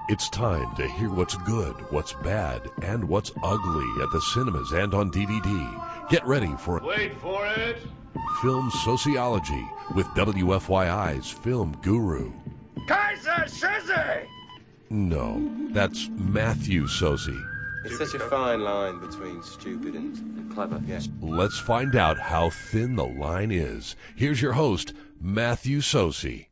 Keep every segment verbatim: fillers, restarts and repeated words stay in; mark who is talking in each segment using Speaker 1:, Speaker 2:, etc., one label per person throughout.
Speaker 1: It's time to hear what's good, what's bad, and what's ugly at the cinemas and on D V D. Get ready for
Speaker 2: Wait for it!
Speaker 1: Film Sociology with W F Y I's film guru.
Speaker 2: Kaiser Soze!
Speaker 1: No, that's Matthew Soze.
Speaker 3: It's such a fine line between stupid and, and clever, yes.
Speaker 1: Let's find out how thin the line is. Here's your host, Matthew Soze.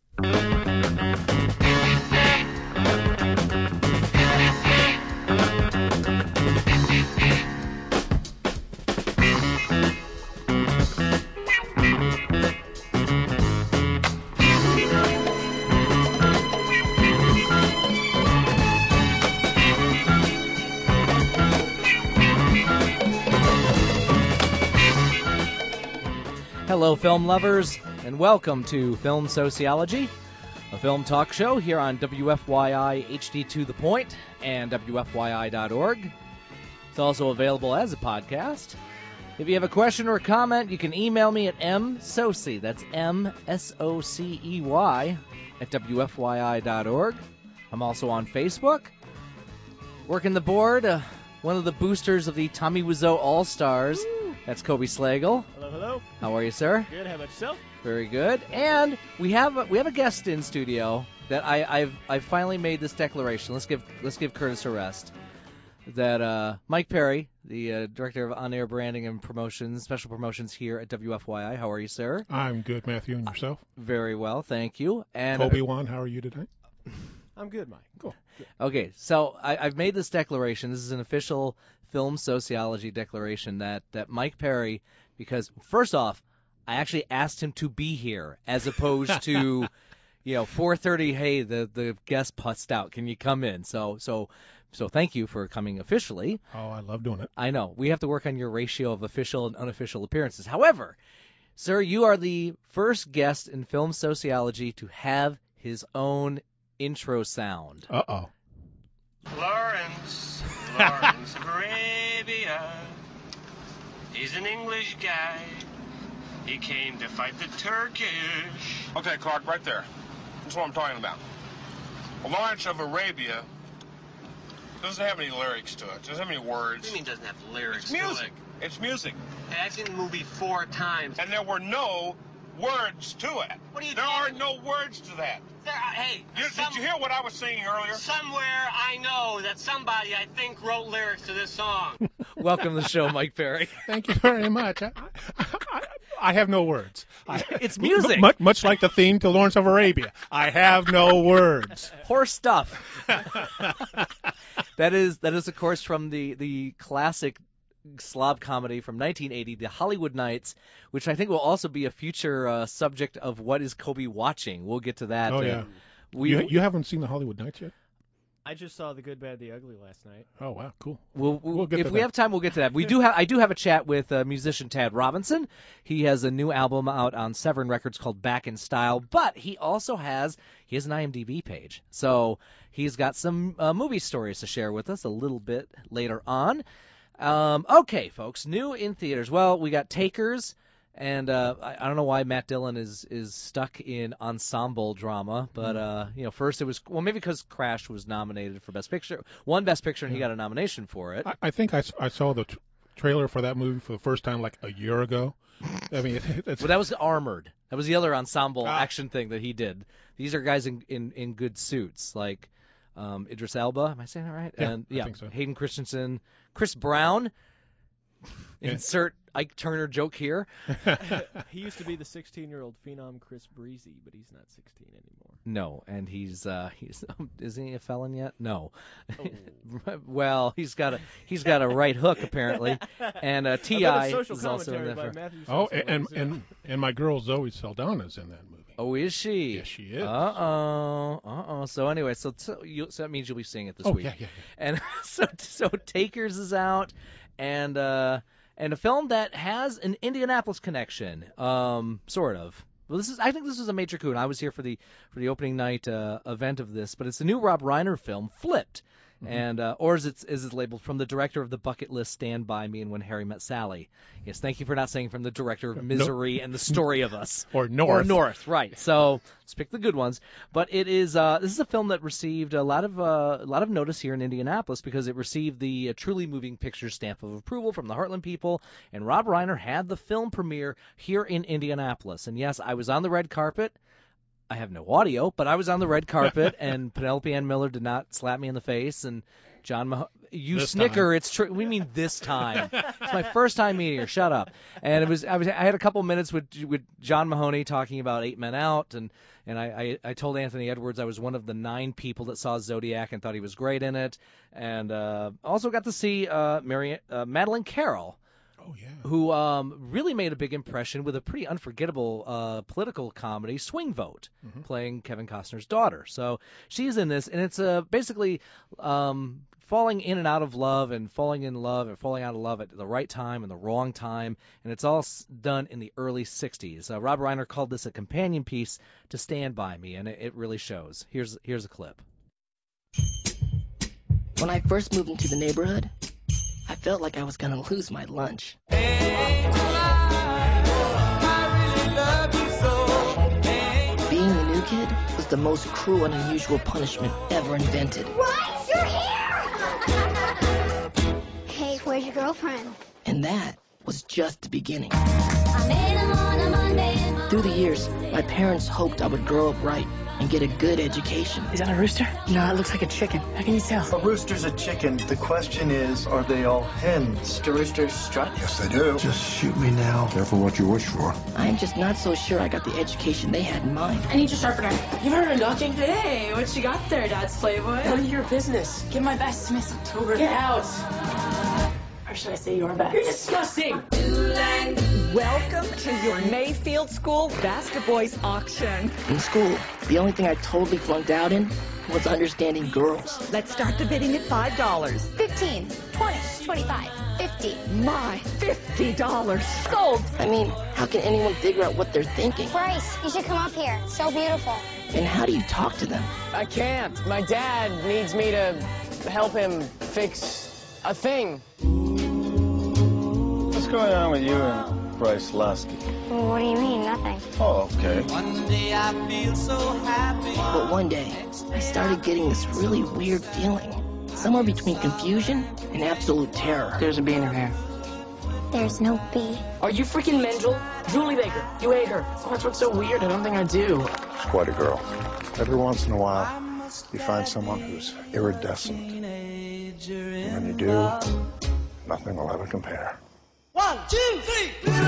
Speaker 4: Hello, film lovers, and welcome to Film Sociology, a film talk show here on W F Y I H D to the Point and W F Y I dot org. It's also available as a podcast. If you have a question or a comment, you can email me at msocey, that's M S O C E Y, at W F Y I dot org. I'm also on Facebook. Working the board, uh, one of the boosters of the Tommy Wiseau All-Stars. That's Kobe Slagle.
Speaker 5: Hello, hello.
Speaker 4: How are you, sir?
Speaker 5: Good. How about yourself?
Speaker 4: Very good. And we have a, we have a guest in studio that I, I've I've finally made this declaration. Let's give let's give Curtis a rest. That uh, Mike Perry, the uh, director of on-air branding and promotions, special promotions here at W F Y I. How are you, sir?
Speaker 6: I'm good, Matthew, and yourself?
Speaker 4: Uh, very well, thank you. And
Speaker 6: Obi-Wan, how are you today?
Speaker 5: I'm good, Mike.
Speaker 6: Cool.
Speaker 5: Good.
Speaker 4: Okay, so I, I've made this declaration. This is an official film sociology declaration that, that Mike Perry, because first off, I actually asked him to be here as opposed to, you know, four thirty, hey, the, the guest pussed out. Can you come in? So so so thank you for coming officially.
Speaker 6: Oh, I love doing it.
Speaker 4: I know. We have to work on your ratio of official and unofficial appearances. However, sir, you are the first guest in film sociology to have his own intro sound.
Speaker 6: Uh-oh.
Speaker 7: Lawrence, Lawrence of Arabia, he's an English guy. He came to fight the Turkish.
Speaker 8: Okay, Clark, right there. That's what I'm talking about. Lawrence of Arabia doesn't have any lyrics to it. Doesn't have any words.
Speaker 7: What do you mean doesn't have lyrics?
Speaker 8: It's music. It's music.
Speaker 7: Hey, I've seen the movie four times.
Speaker 8: And there were no words to it.
Speaker 7: What are you
Speaker 8: There are
Speaker 7: talking-
Speaker 8: no words to that.
Speaker 7: There, are- hey,
Speaker 8: You,
Speaker 7: some-
Speaker 8: did you hear what I was singing earlier?
Speaker 7: somewhere I know that somebody I think wrote lyrics to this song.
Speaker 4: Welcome to the show, Mike Perry.
Speaker 6: Thank you very much. I, I, I have no words. I,
Speaker 4: It's music.
Speaker 6: Much, much like the theme to Lawrence of Arabia. I have no words.
Speaker 4: Horse stuff. That is, that is, of course, from the, the classic slob comedy from nineteen eighty, The Hollywood Knights, which I think will also be a future uh, subject of what is Kobe watching. We'll get to that.
Speaker 6: Oh,
Speaker 4: uh,
Speaker 6: yeah.
Speaker 4: We,
Speaker 6: You, you haven't seen the Hollywood Nights yet?
Speaker 5: I just saw The Good, Bad, the Ugly last night.
Speaker 6: Oh, wow, cool.
Speaker 4: We'll, we'll,
Speaker 6: We'll get
Speaker 4: if
Speaker 6: to
Speaker 4: we
Speaker 6: that.
Speaker 4: have time, we'll get to that. We do have. I do have a chat with uh, musician Tad Robinson. He has a new album out on Severn Records called Back in Style, but he also has he has an I M D B page. So he's got some uh, movie stories to share with us a little bit later on. Um, okay, folks, new in theaters. Well, we got Takers, and uh, I, I don't know why Matt Dillon is is stuck in ensemble drama, but uh, you know, first it was well maybe because Crash was nominated for Best Picture, one Best Picture, and he got a nomination for it.
Speaker 6: I, I think I, s- I saw the t- trailer for that movie for the first time like a year ago. I mean, it, it's,
Speaker 4: Well, that was Armored. That was the other ensemble
Speaker 6: Ah.
Speaker 4: action thing that he did. These are guys in in, in good suits, like um, Idris Elba. Am I saying that right?
Speaker 6: Yeah,
Speaker 4: and
Speaker 6: I
Speaker 4: yeah,
Speaker 6: think so.
Speaker 4: Hayden Christensen, Chris Brown.
Speaker 6: Yeah.
Speaker 4: Insert Ike Turner joke here.
Speaker 5: He used to be the sixteen-year-old phenom Chris Breezy, but he's not sixteen anymore.
Speaker 4: No, and he's uh, he's isn't he a felon yet? No.
Speaker 5: Oh.
Speaker 4: Well, he's got a he's got a right hook apparently, and uh, T
Speaker 5: I
Speaker 4: I
Speaker 5: bet a social
Speaker 4: is also in
Speaker 5: commentary
Speaker 4: there.
Speaker 5: by
Speaker 4: For,
Speaker 5: Matthew
Speaker 6: oh,
Speaker 5: Sosa
Speaker 6: and,
Speaker 5: was, uh,
Speaker 6: and, and my girl Zoe Saldana's in that movie.
Speaker 4: oh, is she?
Speaker 6: Yes, she is.
Speaker 4: Uh oh, uh oh. So anyway, so so, you, so that means you'll be seeing it this
Speaker 6: Oh,
Speaker 4: week.
Speaker 6: yeah, yeah, yeah.
Speaker 4: And so so Takers is out, and uh, and a film that has an Indianapolis connection, um, sort of. Well, this is I think this was a major coup, and I was here for the for the opening night uh, event of this. But it's a new Rob Reiner film, Flipped. And uh, or is it is it labeled from the director of The Bucket List, Stand By Me, and When Harry Met Sally? Yes, thank you for not saying from the director of Misery and The Story of Us.
Speaker 6: Or North.
Speaker 4: Or North, right. So let's pick the good ones. But it is uh, this is a film that received a lot of uh, a lot of notice here in Indianapolis because it received the uh, Truly Moving Pictures stamp of approval from the Heartland people, and Rob Reiner had the film premiere here in Indianapolis. And yes, I was on the red carpet. I have no audio, but I was on the red carpet, and Penelope Ann Miller did not slap me in the face, and John Mah- you
Speaker 6: This
Speaker 4: snicker,
Speaker 6: time.
Speaker 4: it's true. We mean this time. It's my first time meeting her. Shut up. And it was I was I had a couple minutes with with John Mahoney talking about Eight Men Out, and and I, I I told Anthony Edwards I was one of the nine people that saw Zodiac and thought he was great in it, and uh, also got to see uh, Mary uh, Madeline Carroll.
Speaker 6: Oh, yeah.
Speaker 4: Who um, really made a big impression with a pretty unforgettable uh, political comedy, Swing Vote,
Speaker 6: Mm-hmm.
Speaker 4: playing Kevin Costner's daughter. So she's in this, and it's uh, basically um, falling in and out of love and falling in love and falling out of love at the right time and the wrong time, and it's all s- done in the early sixties. Uh, Rob Reiner called this a companion piece to Stand By Me, and it, it really shows. Here's here's a clip.
Speaker 9: When I first moved into the neighborhood, I felt like I was gonna lose my lunch. Being the new kid was the most cruel and unusual punishment ever invented.
Speaker 10: What? You're here! Hey, where's your girlfriend?
Speaker 9: And that was just the beginning.
Speaker 10: I met him on a Monday.
Speaker 9: Through the years, my parents hoped I would grow up right and get a good education.
Speaker 11: Is that a rooster? No, it looks like a chicken. How can you tell?
Speaker 12: A rooster's a chicken. The question is, are they all hens?
Speaker 11: Do roosters strut?
Speaker 12: Yes, they do. Just shoot me now. Careful what you wish for.
Speaker 9: I'm just not so sure I got the education they had in mind.
Speaker 11: I need your sharpener. You've heard her knocking? Hey, what you got there, Dad's Playboy? None of your business. Give my best to Miss October. Get out. Or should I say your best? You're disgusting.
Speaker 13: Welcome to your Mayfield School Bastard Boys auction.
Speaker 9: In school, the only thing I totally flunked out in was understanding girls.
Speaker 13: Let's start the bidding at five dollars.
Speaker 10: Fifteen, twenty, twenty-five, fifty.
Speaker 13: My, fifty dollars.
Speaker 10: Sold.
Speaker 9: I mean, how can anyone figure out what they're thinking?
Speaker 10: Bryce, you should come up here. It's so beautiful.
Speaker 9: And how do you talk to them?
Speaker 11: I can't. My dad needs me to help him fix a thing.
Speaker 12: What's going on with you and Bryce Lasky?
Speaker 10: Well, what do you mean? Nothing.
Speaker 12: Oh, okay.
Speaker 9: One day I feel so happy. But one day, I started getting this really weird feeling. Somewhere between confusion and absolute terror.
Speaker 11: There's a bee in her hair.
Speaker 10: There's no bee.
Speaker 11: Are you freaking mental? Julie Baker, you hate her. Oh, that's what's so weird. I don't think I do.
Speaker 12: She's quite a girl. Every once in a while, you find someone who's iridescent. And when you do, nothing will ever compare.
Speaker 11: One, two, three.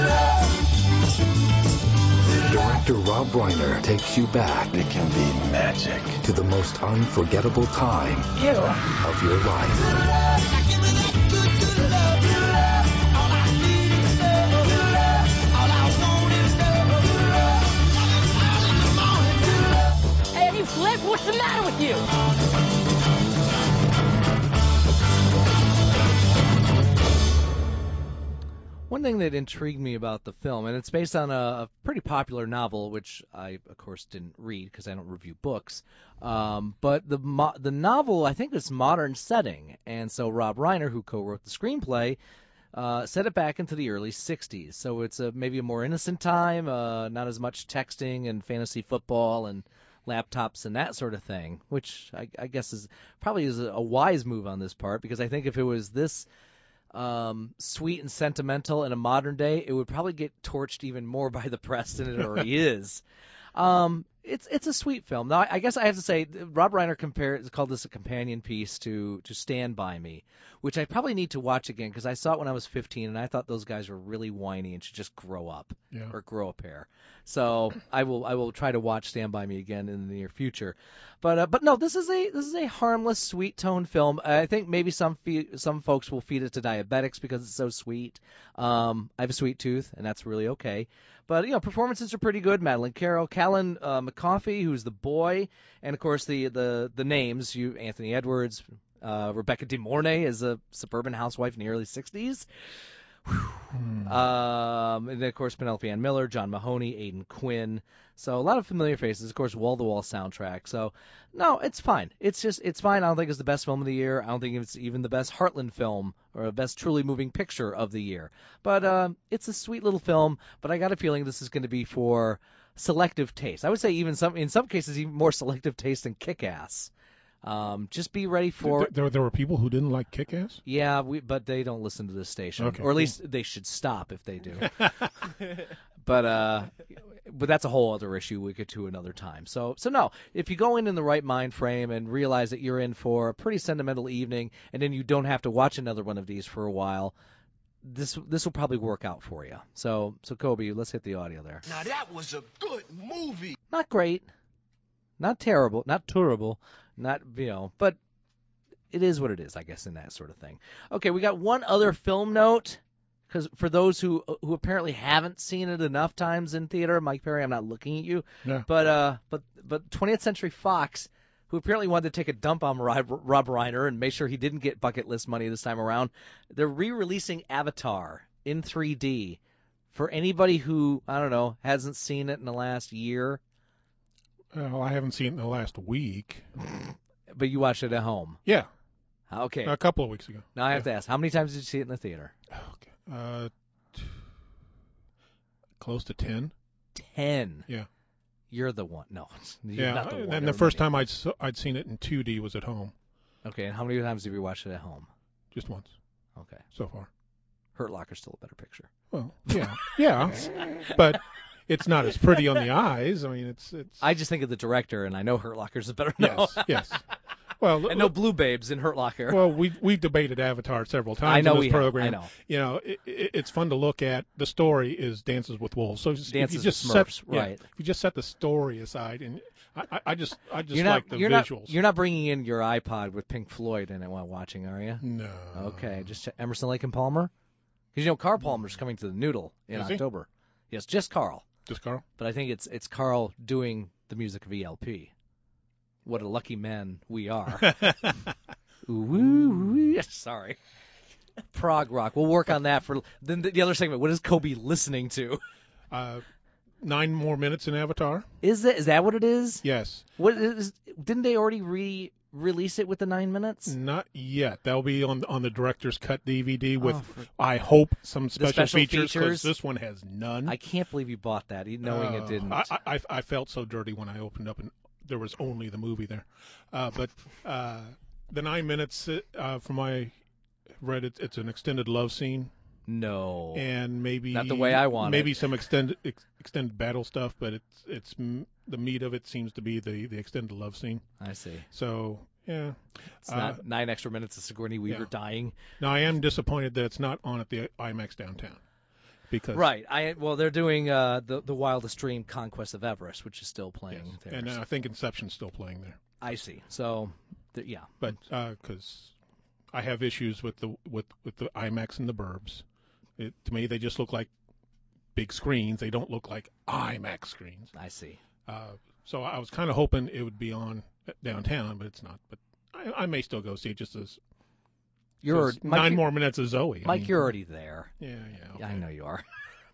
Speaker 14: Director Rob Reiner takes you back.
Speaker 12: It can be magic.
Speaker 14: To the most unforgettable time
Speaker 11: Ew.
Speaker 14: of your life.
Speaker 11: Hey, have you flipped? What's the matter with you?
Speaker 4: One thing that intrigued me about the film, and it's based on a, a pretty popular novel, which I, of course, didn't read because I don't review books. Um, but the mo- the novel, I think, is modern setting, and so Rob Reiner, who co-wrote the screenplay, uh, set it back into the early sixties. So it's a, maybe a more innocent time, uh, not as much texting and fantasy football and laptops and that sort of thing, which I, I guess is probably is a, a wise move on this part, because I think if it was this Um, sweet and sentimental in a modern day, it would probably get torched even more by the press than it already is. Um, it's it's a sweet film. Now, I guess I have to say, Rob Reiner compared called this a companion piece to to Stand By Me, which I probably need to watch again because I saw it when I was fifteen and I thought those guys were really whiny and should just grow up
Speaker 6: Yeah.
Speaker 4: or grow a pair. So I will I will try to watch Stand By Me again in the near future. But uh, but no, this is a this is a harmless, sweet tone film. I think maybe some fe- some folks will feed it to diabetics because it's so sweet. Um, I have a sweet tooth, and that's really okay. But you know, performances are pretty good. Madeline Carroll, Callan uh, McCaffey, who's the boy, and of course the the the names you Anthony Edwards, uh, Rebecca De Mornay is a suburban housewife in the early sixties. Um, and then, of course, Penelope Ann Miller, John Mahoney, Aidan Quinn. So a lot of familiar faces. Of course, wall-to-wall soundtrack. So, no, it's fine. It's just, it's fine. I don't think it's the best film of the year. I don't think it's even the best Heartland film or the best truly moving picture of the year. But um, it's a sweet little film. But I got a feeling this is going to be for selective taste. I would say even some, in some cases, even more selective taste than Kick-Ass. Um, just be ready for.
Speaker 6: There, there, there were people who didn't like Kick-Ass?
Speaker 4: Yeah, we, but they don't listen to this station,
Speaker 6: okay,
Speaker 4: or at least they should stop if they do. but uh, but that's a whole other issue we get to another time. So so no, if you go in in the right mind frame and realize that you're in for a pretty sentimental evening, and then you don't have to watch another one of these for a while, this this will probably work out for you. So so Kobe, let's hit the audio there.
Speaker 2: Now that was a good movie.
Speaker 4: Not great, not terrible, not terrible. Not, you know, but it is what it is, I guess, in that sort of thing. Okay, we got one other film note, because for those who who apparently haven't seen it enough times in theater, Mike Perry, I'm not looking at you,
Speaker 6: yeah.
Speaker 4: but uh, but but twentieth Century Fox, who apparently wanted to take a dump on Rob, Rob Reiner and make sure he didn't get bucket list money this time around, they're re-releasing Avatar in three D for anybody who, I don't know, hasn't seen it in the last year.
Speaker 6: Well, I haven't seen it in the last week.
Speaker 4: But you watched it at home?
Speaker 6: Yeah.
Speaker 4: Okay.
Speaker 6: A couple of weeks ago.
Speaker 4: Now I have yeah. to ask, how many times did you see it in the theater?
Speaker 6: Okay. Uh, t- close to ten.
Speaker 4: Ten?
Speaker 6: Yeah.
Speaker 4: You're the one. No.
Speaker 6: You're
Speaker 4: yeah, not the one.
Speaker 6: And
Speaker 4: Everybody.
Speaker 6: the first time I'd, I'd seen it in two D was at home.
Speaker 4: Okay, and how many times have you watched it at home?
Speaker 6: Just once.
Speaker 4: Okay.
Speaker 6: So far.
Speaker 4: Hurt Locker's still a better picture.
Speaker 6: Well, yeah. yeah. But it's not as pretty on the eyes. I mean, it's it's.
Speaker 4: I just think of the director, and I know Hurt Locker's better.
Speaker 6: Yes, yes. Well,
Speaker 4: and no blue babes in Hurt Locker.
Speaker 6: Well, we we've debated Avatar several times
Speaker 4: I know
Speaker 6: in this
Speaker 4: we
Speaker 6: program.
Speaker 4: Have. I know.
Speaker 6: You know, it, it, it's fun to look at. The story is Dances with Wolves. So
Speaker 4: Dances
Speaker 6: if you just
Speaker 4: with Smurfs,
Speaker 6: set,
Speaker 4: right?
Speaker 6: Yeah, if you just set the story aside, and I, I just I just
Speaker 4: you're
Speaker 6: like
Speaker 4: not,
Speaker 6: the
Speaker 4: you're
Speaker 6: visuals.
Speaker 4: Not, you're not bringing in your iPod with Pink Floyd in it while watching, are you?
Speaker 6: No.
Speaker 4: Okay, just Emerson, Lake and Palmer. Because you know Carl Palmer's coming to the Noodle in
Speaker 6: is
Speaker 4: October. He? Yes, just Carl.
Speaker 6: Just Carl?
Speaker 4: But I think it's it's Carl doing the music of E L P. What a lucky man we are. Ooh, ooh, ooh. Sorry. Prog rock. We'll work on that for then the, the other segment. What is Kobe listening to?
Speaker 6: Uh, nine more minutes in Avatar.
Speaker 4: Is that is that what it is?
Speaker 6: Yes.
Speaker 4: What is? Didn't they already re-release it with the nine minutes?
Speaker 6: Not yet. That'll be on on the director's cut D V D with,
Speaker 4: oh, for...
Speaker 6: I hope, some special,
Speaker 4: special
Speaker 6: features.
Speaker 4: features.
Speaker 6: This one has none.
Speaker 4: I can't believe you bought that, knowing
Speaker 6: uh,
Speaker 4: it didn't.
Speaker 6: I, I I felt so dirty when I opened up and there was only the movie there. Uh, but uh, the nine minutes, uh, from my read, it, it's an extended love scene.
Speaker 4: No.
Speaker 6: And maybe
Speaker 4: not the way I want
Speaker 6: maybe
Speaker 4: it.
Speaker 6: some extended ex, extended battle stuff, but it's it's the meat of it seems to be the, the extended love scene.
Speaker 4: I see.
Speaker 6: So yeah,
Speaker 4: it's
Speaker 6: uh,
Speaker 4: not nine extra minutes of Sigourney Weaver
Speaker 6: yeah.
Speaker 4: dying.
Speaker 6: Now I am disappointed that it's not on at the IMAX downtown. Because
Speaker 4: right, I well they're doing uh, the the Wildest Dream Conquest of Everest, which is still playing
Speaker 6: yes.
Speaker 4: there.
Speaker 6: And uh, I think Inception's still playing there.
Speaker 4: I see. So, th- yeah.
Speaker 6: But because uh, I have issues with the with, with the IMAX and the Burbs. It, to me, they just look like big screens. They don't look like IMAX screens.
Speaker 4: I see.
Speaker 6: Uh, so I was kind of hoping it would be on downtown, but it's not. But I, I may still go see it just as.
Speaker 4: You're
Speaker 6: so
Speaker 4: Mike,
Speaker 6: nine
Speaker 4: you're,
Speaker 6: more minutes of Zoe.
Speaker 4: Mike,
Speaker 6: I mean,
Speaker 4: you're already there.
Speaker 6: Yeah, yeah. Okay.
Speaker 4: I know you are.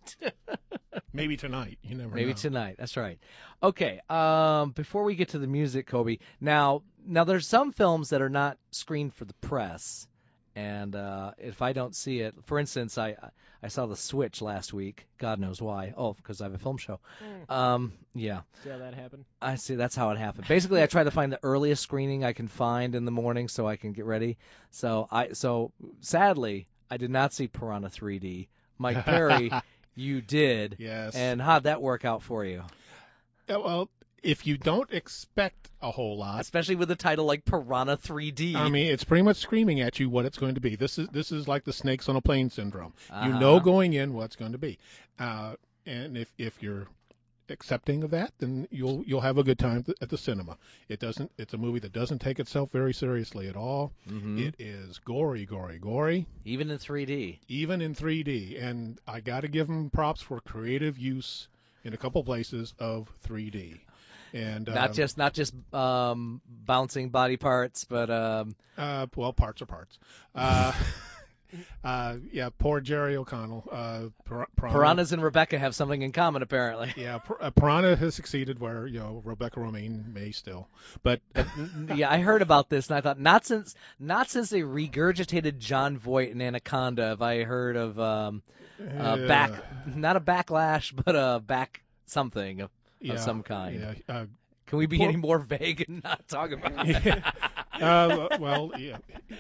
Speaker 6: Maybe tonight. You never
Speaker 4: Maybe
Speaker 6: know.
Speaker 4: tonight. That's right. Okay. Um, before we get to the music, Kobe. Now, now there's some films that are not screened for the press, and uh, if I don't see it, for instance, I I saw The Switch last week. God knows why. Oh, because I have a film show. Mm. Um, yeah.
Speaker 5: See how that happened?
Speaker 4: I see. That's how it happened. Basically, I try to find the earliest screening I can find in the morning so I can get ready. So I so sadly I did not see Piranha three D. Mike Perry, you did.
Speaker 6: Yes.
Speaker 4: And how'd that work out for you?
Speaker 6: Yeah, well, if you don't expect a whole lot,
Speaker 4: especially with a title like Piranha three D.
Speaker 6: I mean, it's pretty much screaming at you what it's going to be. This is this is like the snakes on a plane syndrome.
Speaker 4: Uh-huh.
Speaker 6: You know going in what it's going to be, uh, and if if you're accepting of that, then you'll you'll have a good time at the cinema. It doesn't. It's a movie that doesn't take itself very seriously at all.
Speaker 4: Mm-hmm.
Speaker 6: It is gory, gory, gory.
Speaker 4: Even in three D.
Speaker 6: Even in three D, and I got to give them props for creative use in a couple places of three D. And
Speaker 4: not
Speaker 6: um,
Speaker 4: just not just um, bouncing body parts, but um...
Speaker 6: uh, well, parts are parts. Uh, uh, yeah, poor Jerry O'Connell. Uh, Pir- Piranha.
Speaker 4: Piranhas and Rebecca have something in common, apparently.
Speaker 6: Yeah, Pir- uh, Piranha has succeeded where, you know, Rebecca Romaine may still. But
Speaker 4: yeah, I heard about this, and I thought, not since not since they regurgitated John Voight in Anaconda have I heard of um, uh,
Speaker 6: Yeah.
Speaker 4: back, not a backlash, but a back something of,
Speaker 6: yeah,
Speaker 4: of some kind.
Speaker 6: Yeah, uh,
Speaker 4: Can we be
Speaker 6: poor-
Speaker 4: any more vague and not talk about it?
Speaker 6: Yeah. uh, well, yeah.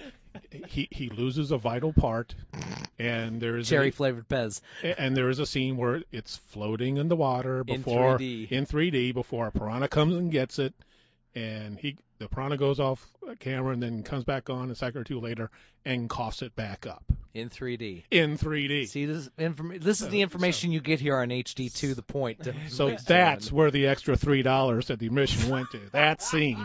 Speaker 6: He he loses a vital part, and there is
Speaker 4: Cherry
Speaker 6: a,
Speaker 4: flavored Pez.
Speaker 6: and there is a scene where it's floating in the water before
Speaker 4: in three D.
Speaker 6: in three D before a piranha comes and gets it, and he the piranha goes off camera and then comes back on a second or two later and coughs it back up
Speaker 4: In three D.
Speaker 6: in three D.
Speaker 4: See, this, inform- this is the information you get here on H D two, the point.
Speaker 6: So that's where the extra three dollars at the admission went to. That scene.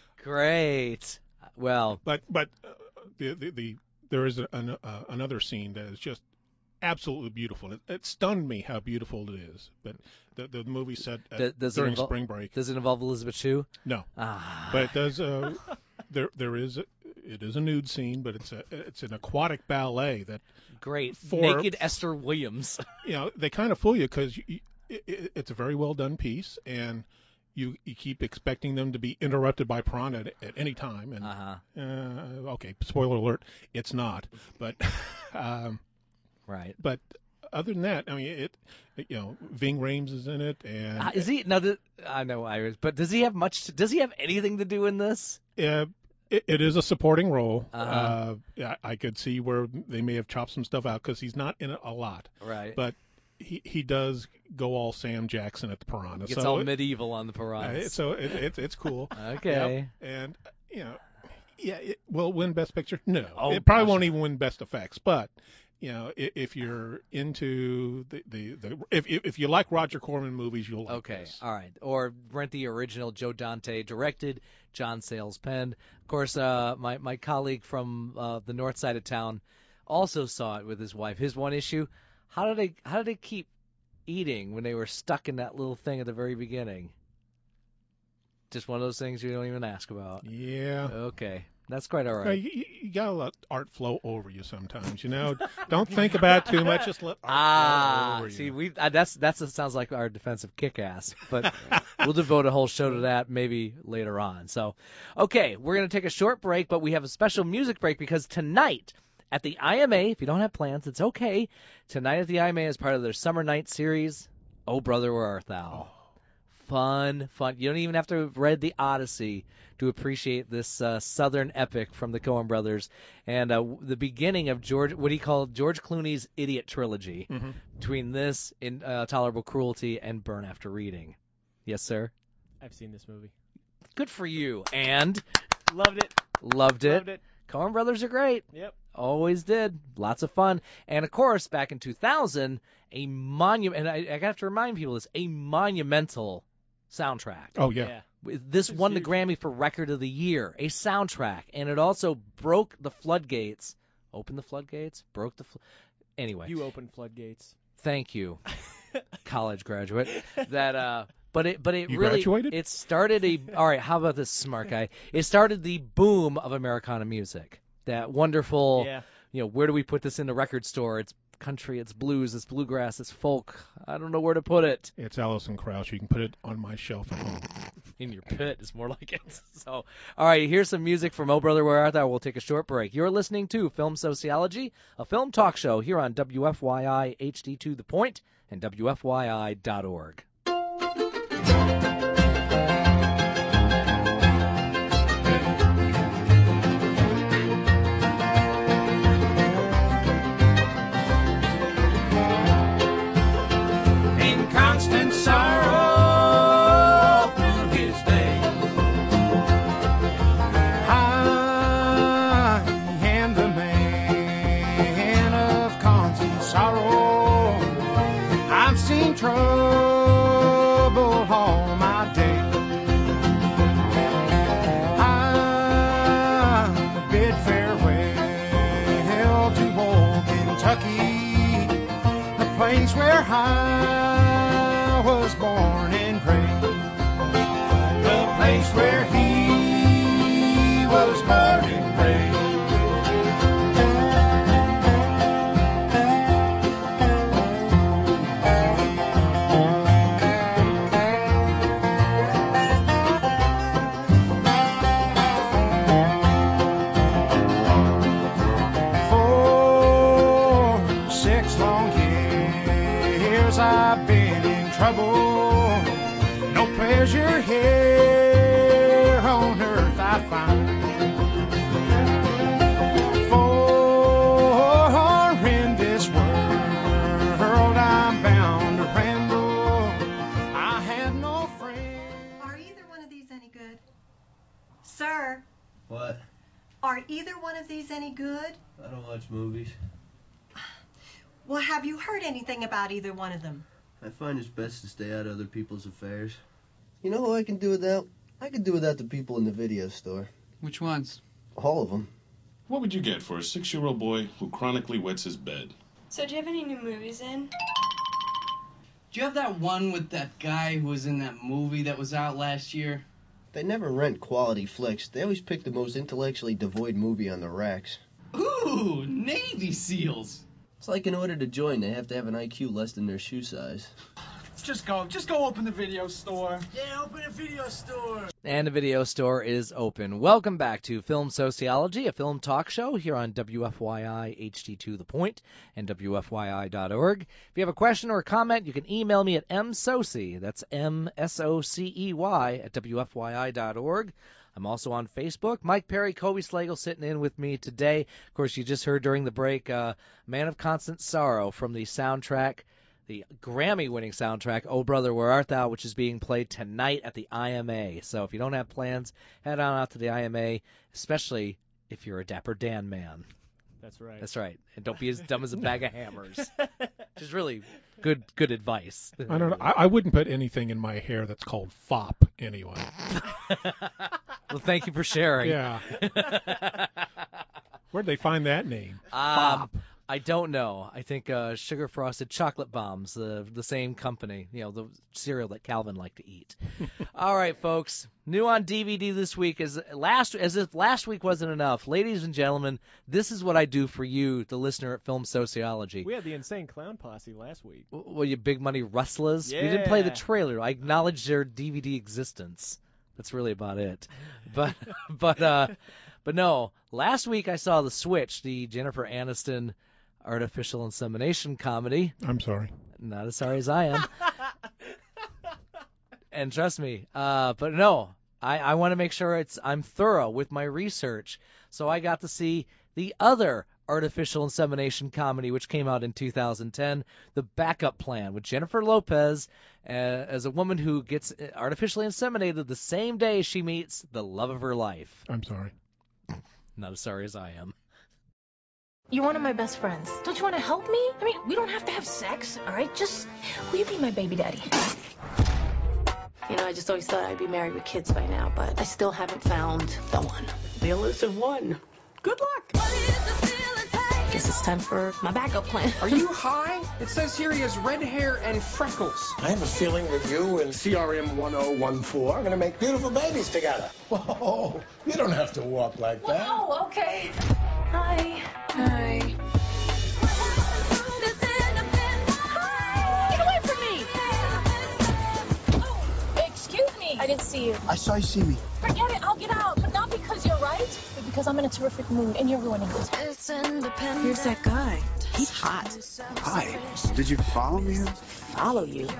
Speaker 4: Great. Well,
Speaker 6: but but uh, the, the the there is a, an, uh, another scene that is just absolutely beautiful. It, it stunned me how beautiful it is. But the the movie set at,
Speaker 4: Does- does it
Speaker 6: during
Speaker 4: invol-
Speaker 6: spring break.
Speaker 4: Does it involve Elizabeth Shue?
Speaker 6: No.
Speaker 4: Ah.
Speaker 6: But it does. Uh, there there is a, it is a nude scene, but it's a it's an aquatic ballet that
Speaker 4: Great.
Speaker 6: for
Speaker 4: Naked Esther Williams.
Speaker 6: you know they kind of fool you because you, you, it, it's a very well done piece and. You, you keep expecting them to be interrupted by piranha at, at any time, and
Speaker 4: Uh-huh.
Speaker 6: uh, okay, spoiler alert, it's not. But um,
Speaker 4: right.
Speaker 6: But other than that, I mean, it, it you know, Ving Rhames is in it, and
Speaker 4: Uh, is he? No, th- I know Iris, but does he have much? To, does he have anything to do in this?
Speaker 6: uh, it, it is a supporting role.
Speaker 4: Uh-huh.
Speaker 6: Uh, yeah, I could see where they may have chopped some stuff out because he's not in it a lot.
Speaker 4: Right.
Speaker 6: But he he does go all Sam Jackson at the piranha.
Speaker 4: Gets
Speaker 6: so
Speaker 4: all
Speaker 6: it-
Speaker 4: medieval on the piranhas.
Speaker 6: Uh, so it, it, it's cool.
Speaker 4: Okay.
Speaker 6: Yep. And, you know, yeah, it will win Best Picture? No.
Speaker 4: Oh,
Speaker 6: it probably
Speaker 4: gosh.
Speaker 6: won't even win Best Effects. But, you know, if, if you're into the, the, the if, if you like Roger Corman movies, you'll like
Speaker 4: Okay,
Speaker 6: this.
Speaker 4: all right. Or rent the original. Joe Dante directed, John Sayles penned. Of course, uh, my, my colleague from uh, the north side of town also saw it with his wife. His one issue, how did they how did they keep eating when they were stuck in that little thing at the very beginning? Just one of those things you don't even ask about.
Speaker 6: Yeah.
Speaker 4: Okay, that's quite all
Speaker 6: Uh,
Speaker 4: right.
Speaker 6: You, you got to let art flow over you sometimes, you know. Don't think about it too much. Just let art flow
Speaker 4: Ah,
Speaker 6: over you.
Speaker 4: see, we uh, that's that's it sounds like our defensive kick-ass, but we'll devote a whole show to that maybe later on. So, okay, we're gonna take a short break, but we have a special music break because tonight at the I M A, if you don't have plans, it's okay. Tonight at the I M A is part of their summer night series. Oh, brother, where art thou? Fun, fun. You don't even have to have read the Odyssey to appreciate this uh, Southern epic from the Coen brothers, and uh, the beginning of George, what he called George Clooney's Idiot trilogy,
Speaker 6: Mhm.
Speaker 4: between this, in uh, Tolerable Cruelty, and Burn After Reading. Yes, sir.
Speaker 5: I've seen this movie.
Speaker 4: Good for you. And
Speaker 5: Loved it.
Speaker 4: loved it.
Speaker 5: Loved it.
Speaker 4: Coen brothers are great.
Speaker 5: Yep.
Speaker 4: Always did. Lots of fun. And, of course, back in two thousand, a monument, and I, I have to remind people this, a monumental soundtrack.
Speaker 6: Oh, yeah.
Speaker 4: This won the Grammy for Record of the Year, a soundtrack, and it also broke the floodgates. Opened the floodgates? Broke the fl- Anyway.
Speaker 5: You opened floodgates.
Speaker 4: Thank you, college graduate. That, uh, but it, but it
Speaker 6: You
Speaker 4: really,
Speaker 6: graduated?
Speaker 4: it started a. All right, how about this, smart guy? It started the boom of Americana music. That wonderful,
Speaker 5: Yeah.
Speaker 4: you know, where do we put this in the record store? It's country, it's blues, it's bluegrass, it's folk. I don't know where to put it.
Speaker 6: It's Alison Krauss. You can put it on my shelf at home.
Speaker 4: In your pit is more like it. So, all right, here's some music from Oh Brother, Where Art Thou? We'll take a short break. You're listening to Film Sociology, a film talk show here on W F Y I H D two The Point and W F Y I dot org.
Speaker 15: In constant sorrow through his day, I am the man of constant sorrow. I've seen trouble all my day. I bid farewell to old Kentucky, the place where I was born and raised, the place where he was born and raised.
Speaker 16: Sir,
Speaker 17: What?
Speaker 16: are either one of these any good?
Speaker 17: I don't watch movies.
Speaker 16: Well, have you heard anything about either one of them?
Speaker 17: I find it's best to stay out of other people's affairs. You know who I can do without? I can do without the people in the video store.
Speaker 18: Which ones?
Speaker 17: All of them.
Speaker 19: What would you get for a six-year-old boy who chronically wets his bed?
Speaker 20: So do you have any new movies in?
Speaker 18: Do you have that one with that guy who was in that movie that was out last year?
Speaker 17: They never rent quality flicks. They always pick the most intellectually devoid movie on the racks.
Speaker 18: Ooh, Navy SEALs.
Speaker 17: It's like in order to join, they have to have an I Q less than their shoe size.
Speaker 15: Just go. Just go open the video store. Yeah, open a video store.
Speaker 4: And the video store is open. Welcome back to Film Sociology, a film talk show here on W F Y I H D two The Point and W F Y I dot org. If you have a question or a comment, you can email me at msocey, that's M S O C E Y, at W F Y I dot org. I'm also on Facebook. Mike Perry, Kobe Slagle sitting in with me today. Of course, you just heard during the break, uh, Man of Constant Sorrow from the soundtrack, the Grammy-winning soundtrack, Oh Brother, Where Art Thou, which is being played tonight at the I M A. So if you don't have plans, head on out to the I M A, especially if you're a Dapper Dan man.
Speaker 5: That's right.
Speaker 4: That's right. And don't be as dumb as a bag of hammers. Which is really good good advice.
Speaker 6: I don't know. I, I wouldn't put anything in my hair that's called fop anyway.
Speaker 4: Well, thank you for sharing.
Speaker 6: Yeah. Where'd they find that name?
Speaker 4: Um,
Speaker 6: Fop.
Speaker 4: I don't know. I think uh, Sugar Frosted Chocolate Bombs, the the same company, you know, the cereal that Calvin liked to eat. All right, folks. New on D V D this week is last, as if last week wasn't enough. Ladies and gentlemen, this is what I do for you, the listener at Film Sociology.
Speaker 5: We had the Insane Clown Posse last week.
Speaker 4: Well, you big money rustlers.
Speaker 5: Yeah.
Speaker 4: We didn't play the trailer. I acknowledged their D V D existence. That's really about it. But but uh, but no. Last week I saw The Switch, the Jennifer Aniston artificial insemination comedy.
Speaker 6: I'm sorry.
Speaker 4: Not as sorry as I am. And trust me, uh, but no, I, I want to make sure it's I'm thorough with my research. So I got to see the other artificial insemination comedy, which came out in two thousand ten, The Backup Plan, with Jennifer Lopez uh, as a woman who gets artificially inseminated the same day she meets the love of her life.
Speaker 6: I'm sorry.
Speaker 4: Not as sorry as I am.
Speaker 21: You're one of my best friends. Don't you want to help me? I mean, we don't have to have sex, all right? Just, will you be my baby daddy? You know, I just always thought I'd be married with kids by now, but I still haven't found the one. The elusive one. Good luck. Guess it's time for my backup plan.
Speaker 22: Are you high? It says here he has red hair and freckles.
Speaker 2: I have a feeling that you and C R M one oh one four are going to make beautiful babies together. Whoa, you don't have to walk like that.
Speaker 21: Oh, okay. Hi. Hi. Get away from me! Excuse me. I didn't see you.
Speaker 2: I saw you see me.
Speaker 21: Forget it. I'll get out. But not because you're right, but because I'm in a terrific mood and you're ruining it.
Speaker 11: Here's that guy. He's hot.
Speaker 23: Hi. Did you follow me?
Speaker 21: Follow you.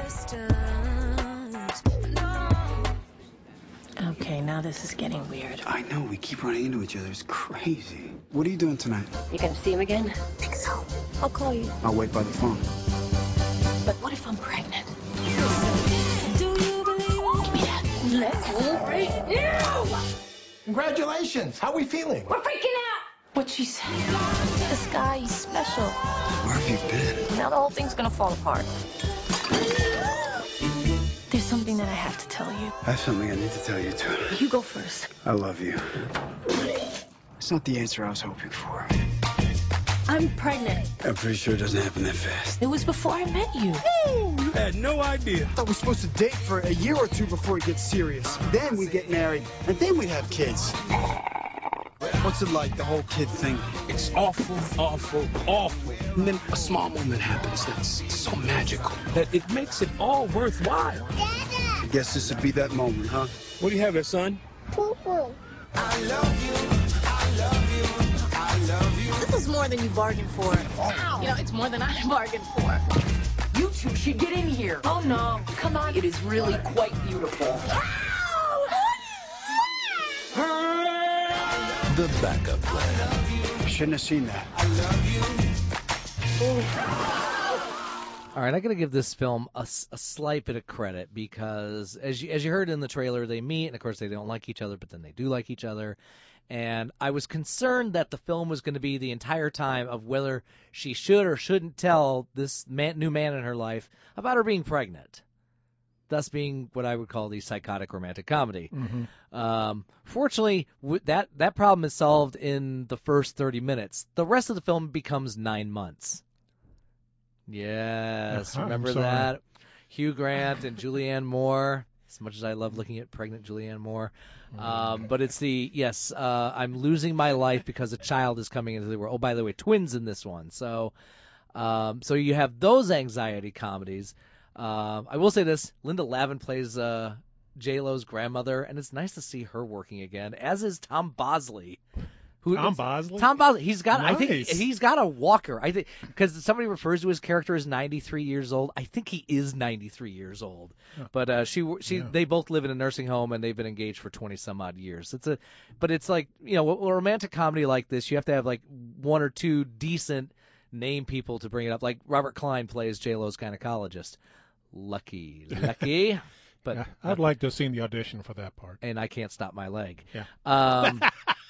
Speaker 21: Okay, now this is getting weird.
Speaker 23: I know, we keep running into each other. It's crazy. What are you doing tonight?
Speaker 21: You gonna see him again? I think so. I'll call you.
Speaker 23: I'll wait by the phone.
Speaker 21: But what if I'm pregnant? Do you believe? Give me that. Let's celebrate now!
Speaker 2: Congratulations. How are we feeling?
Speaker 21: We're freaking out! What'd she say? This guy is special.
Speaker 23: Where have you been?
Speaker 21: Now the whole thing's gonna fall apart. There's something that I have to tell you.
Speaker 23: I have something I need to tell you, too.
Speaker 21: You go first.
Speaker 23: I love you. It's not the answer I was hoping for.
Speaker 21: I'm pregnant.
Speaker 23: I'm pretty sure it doesn't happen that fast.
Speaker 21: It was before I met you.
Speaker 23: I had no idea. I thought we were supposed to date for a year or two before it gets serious. Then we get married, and then we have kids. What's it like, the whole kid thing?
Speaker 22: It's awful, awful, awful. And then a small moment happens that's so magical that it makes it all worthwhile.
Speaker 23: I guess this would be that moment, huh?
Speaker 22: What do you have there, son?
Speaker 21: Poo-poo. I love you. I love you. I love you. This is more than you bargained for. Ow. You know, it's more than I bargained for.
Speaker 11: You two should get in here.
Speaker 21: Oh, no. Come on.
Speaker 11: It is really quite beautiful.
Speaker 1: The Backup Plan.
Speaker 23: I shouldn't have seen that.
Speaker 4: All right, I got to give this film a, a slight bit of credit because, as you, as you heard in the trailer, they meet, and of course they don't like each other, but then they do like each other. And I was concerned that the film was going to be the entire time of whether she should or shouldn't tell this man, new man in her life about her being pregnant, thus being what I would call the psychotic romantic comedy.
Speaker 6: Mm-hmm.
Speaker 4: Um, fortunately, w- that, that problem is solved in the first thirty minutes. The rest of the film becomes nine months. Yes,
Speaker 6: Uh-huh,
Speaker 4: remember
Speaker 6: I'm sorry.
Speaker 4: that? Hugh Grant and Julianne Moore. As much as I love looking at pregnant Julianne Moore. Um, but it's the, yes, uh, I'm losing my life because a child is coming into the world. Oh, by the way, twins in this one. So um, so you have those anxiety comedies. Um, I will say this, Linda Lavin plays uh, J-Lo's grandmother, and it's nice to see her working again, as is Tom Bosley. Who,
Speaker 6: Tom Bosley?
Speaker 4: Tom Bosley. He's got. I think
Speaker 6: Nice.
Speaker 4: he's got a walker. I think because somebody refers to his character as ninety-three years old. I think he is ninety-three years old.
Speaker 6: Yeah.
Speaker 4: But uh, she, she,
Speaker 6: Yeah.
Speaker 4: they both live in a nursing home and they've been engaged for twenty some odd years. It's a, but it's like you know, a romantic comedy like this, you have to have like one or two decent name people to bring it up. Like Robert Klein plays J-Lo's gynecologist. Lucky, lucky. But
Speaker 6: Yeah, I'd like to have seen the audition for that part.
Speaker 4: and I can't stop my leg.
Speaker 6: Yeah.
Speaker 4: Um,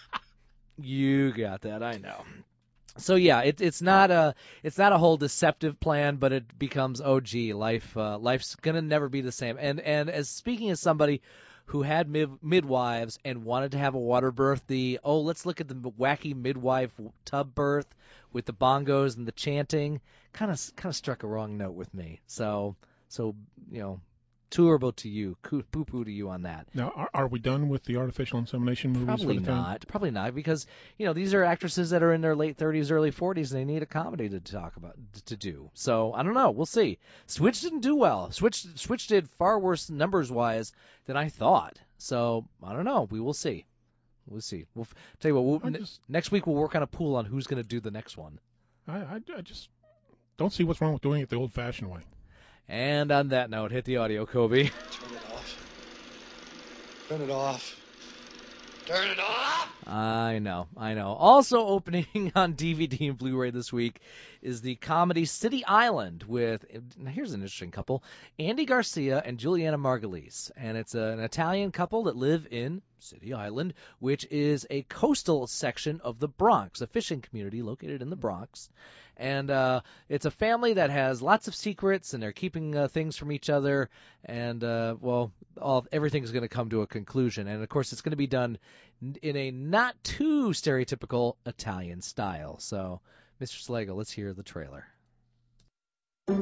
Speaker 4: you got that, I know. So yeah, it, it's not a it's not a whole deceptive plan, but it becomes oh gee, life uh, life's gonna never be the same. And and as speaking as somebody who had mid, midwives and wanted to have a water birth, the oh let's look at the wacky midwife tub birth with the bongos and the chanting kind of kind of struck a wrong note with me. So so you know. Turbo to you, poo poo to you on that.
Speaker 6: Now, are, are we done with the artificial insemination movies?
Speaker 4: Probably
Speaker 6: for the time?
Speaker 4: not. Probably not, because you know these are actresses that are in their late thirties, early forties, and they need a comedy to talk about to do. So I don't know. We'll see. Switch didn't do well. Switch Switch did far worse numbers wise than I thought. So I don't know. We will see. We'll see. We'll f- tell you what. We'll, ne-
Speaker 6: just-
Speaker 4: next week we'll work on a pool on who's going to do the next one.
Speaker 6: I, I, I just don't see what's wrong with doing it the old-fashioned way.
Speaker 4: And on that note, hit the audio, Kobe.
Speaker 2: Turn it off. Turn it off. Turn it off!
Speaker 4: I know, I know. Also opening on D V D and Blu-ray this week is the comedy City Island with, now here's an interesting couple, Andy Garcia and Juliana Margulies. And it's a, an Italian couple that live in City Island, which is a coastal section of the Bronx, a fishing community located in the Bronx. And uh, it's a family that has lots of secrets, and they're keeping uh, things from each other. And, uh, well, all everything's going to come to a conclusion. And, of course, it's going to be done in a not too stereotypical Italian style. So, Mister Slagle, let's hear the trailer.
Speaker 3: Why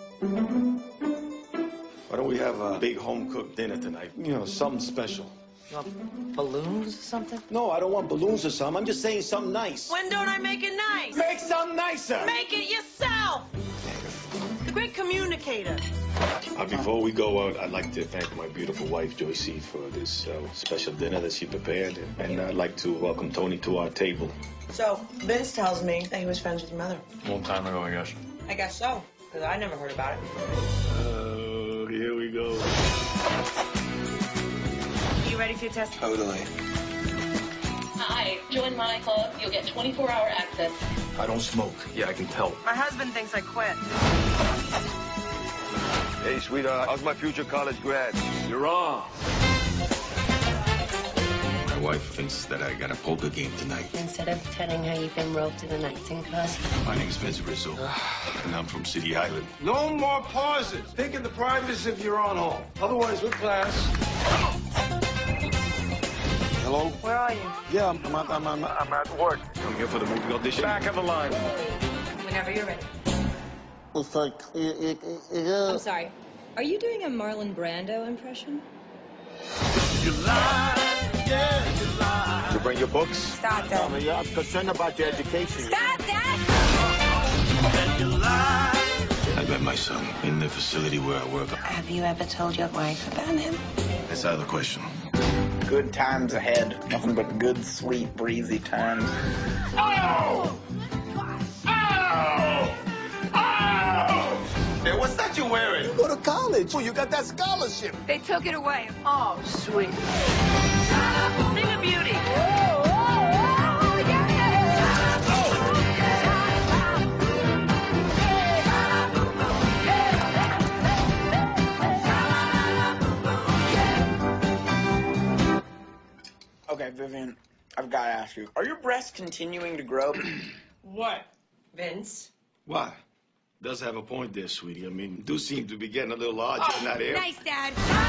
Speaker 3: don't we have a big home-cooked dinner tonight? You know, something special.
Speaker 7: You want balloons or something?
Speaker 3: No, I don't want balloons or something. I'm just saying something nice.
Speaker 7: When don't I make it nice?
Speaker 3: Make something nicer.
Speaker 7: Make it yourself. The great communicator.
Speaker 3: Uh, before we go out, I'd like to thank my beautiful wife, Joycey, for this uh, special dinner that she prepared. And I'd like to welcome Tony to our table.
Speaker 7: So, Vince tells me that he was friends with your mother.
Speaker 3: Long time ago, I guess.
Speaker 7: I guess so, because I never heard about it.
Speaker 3: Oh, here we go.
Speaker 7: You ready for your test?
Speaker 3: Totally.
Speaker 8: Hi, join my club. You'll get twenty-four hour access.
Speaker 3: I don't smoke. Yeah, I can tell.
Speaker 7: My husband thinks I quit.
Speaker 3: Hey, sweetheart, how's my future college grad? You're wrong. My wife thinks that I got a poker game tonight.
Speaker 24: Instead of telling her you've been roped in a nineteen class.
Speaker 3: My name's Vince Rizzo, and I'm from City Island.
Speaker 2: No more pauses. Think in the privacy of your own home. Otherwise, with class.
Speaker 3: Hello?
Speaker 7: Where are you?
Speaker 3: Yeah, I'm, I'm, I'm, I'm, I'm at work. I'm here for the movie audition. Back of the line.
Speaker 7: Whenever you're ready.
Speaker 24: It's like, it, it, it, uh...
Speaker 25: I'm sorry. Are you doing a Marlon Brando impression?
Speaker 3: You lie, yeah, you lie. You bring your books?
Speaker 7: Stop that.
Speaker 3: Um, yeah, I'm concerned about your education.
Speaker 7: Stop that!
Speaker 3: You lie. I met my son in the facility where I work.
Speaker 24: Have you ever told your wife about him?
Speaker 3: That's out of the question.
Speaker 26: Good times ahead. Nothing but good, sweet, breezy times.
Speaker 3: Oh! Ow! Ow! Hey, what's that you're wearing?
Speaker 26: You go to college.
Speaker 3: Oh, you got that scholarship.
Speaker 7: They took it away. Oh, sweet. Sing a beauty.
Speaker 26: Okay, Vivian, I've got to ask you. Are your breasts continuing to grow?
Speaker 24: What? Vince?
Speaker 3: Why? Does have a point there, sweetie. I mean, do seem to be getting a little larger
Speaker 24: Oh,
Speaker 3: in that area.
Speaker 24: nice, Dad.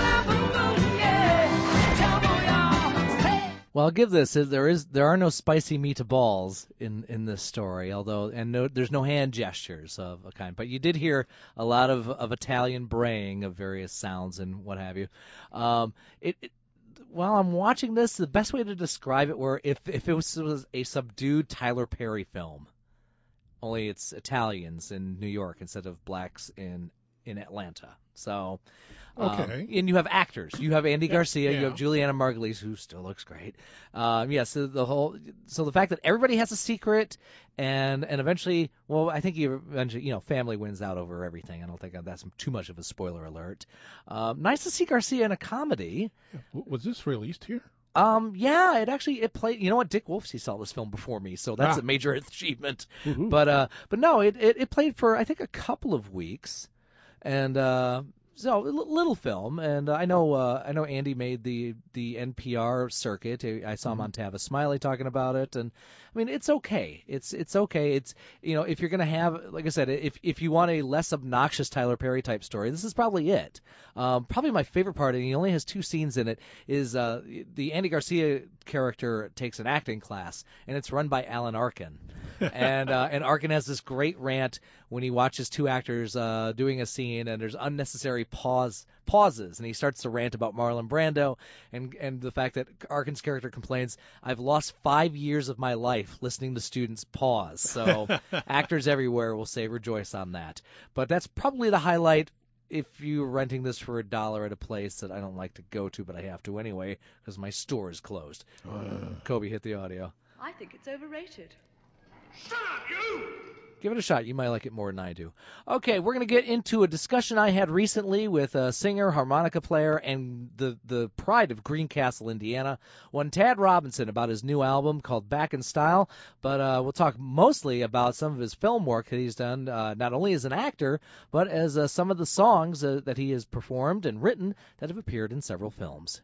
Speaker 4: Well, I'll give this. There is there are no spicy meatballs in, in this story, although and no there's no hand gestures of a kind. But you did hear a lot of, of Italian braying of various sounds and what have you. Um, it, it while I'm watching this, the best way to describe it were if if it was, was a subdued Tyler Perry film, only it's Italians in New York instead of blacks in in Atlanta. So. Um,
Speaker 6: Okay.
Speaker 4: and you have actors. You have Andy Garcia.
Speaker 6: Yeah.
Speaker 4: You have Juliana Margulies, who still looks great. Um, yeah. So the whole, so the fact that everybody has a secret, and and eventually, well, I think you eventually, you know, family wins out over everything. I don't think that's too much of a spoiler alert. Um, nice to see Garcia in a comedy.
Speaker 6: W- Was this released here?
Speaker 4: Um, yeah, it actually it played. You know what? Dick Wolfsey saw this film before me, so that's
Speaker 6: Ah.
Speaker 4: a major achievement.
Speaker 6: Woohoo.
Speaker 4: But uh, but no, it, it it played for I think a couple of weeks, and uh. So a l- little film, and uh, I know uh, I know Andy made the the N P R circuit. I I saw him on Tavis Smiley talking about it, and I mean it's okay. It's it's okay. It's you know if you're gonna have, like I said, if if you want a less obnoxious Tyler Perry type story, this is probably it. Um, probably my favorite part, and he only has two scenes in it, is uh, the Andy Garcia character takes an acting class, and it's run by Alan Arkin, and uh, and Arkin has this great rant when he watches two actors uh, doing a scene, and there's unnecessary pause pauses, and he starts to rant about Marlon Brando and and the fact that Arkin's character complains, I've lost five years of my life listening to students pause. So actors everywhere will say rejoice on that. But that's probably the highlight if you're renting this for a dollar at a place that I don't like to go to, but I have to anyway because my store is closed. Uh. Kobe, hit the audio.
Speaker 20: I think it's overrated.
Speaker 4: Give it a shot. You might like it more than I do. Okay, we're going to get into a discussion I had recently with a singer, harmonica player, and the, the pride of Greencastle, Indiana, one Tad Robinson, about his new album called Back in Style. But uh, we'll talk mostly about some of his film work that he's done, uh, not only as an actor, but as uh, some of the songs uh, that he has performed and written that have appeared in several films.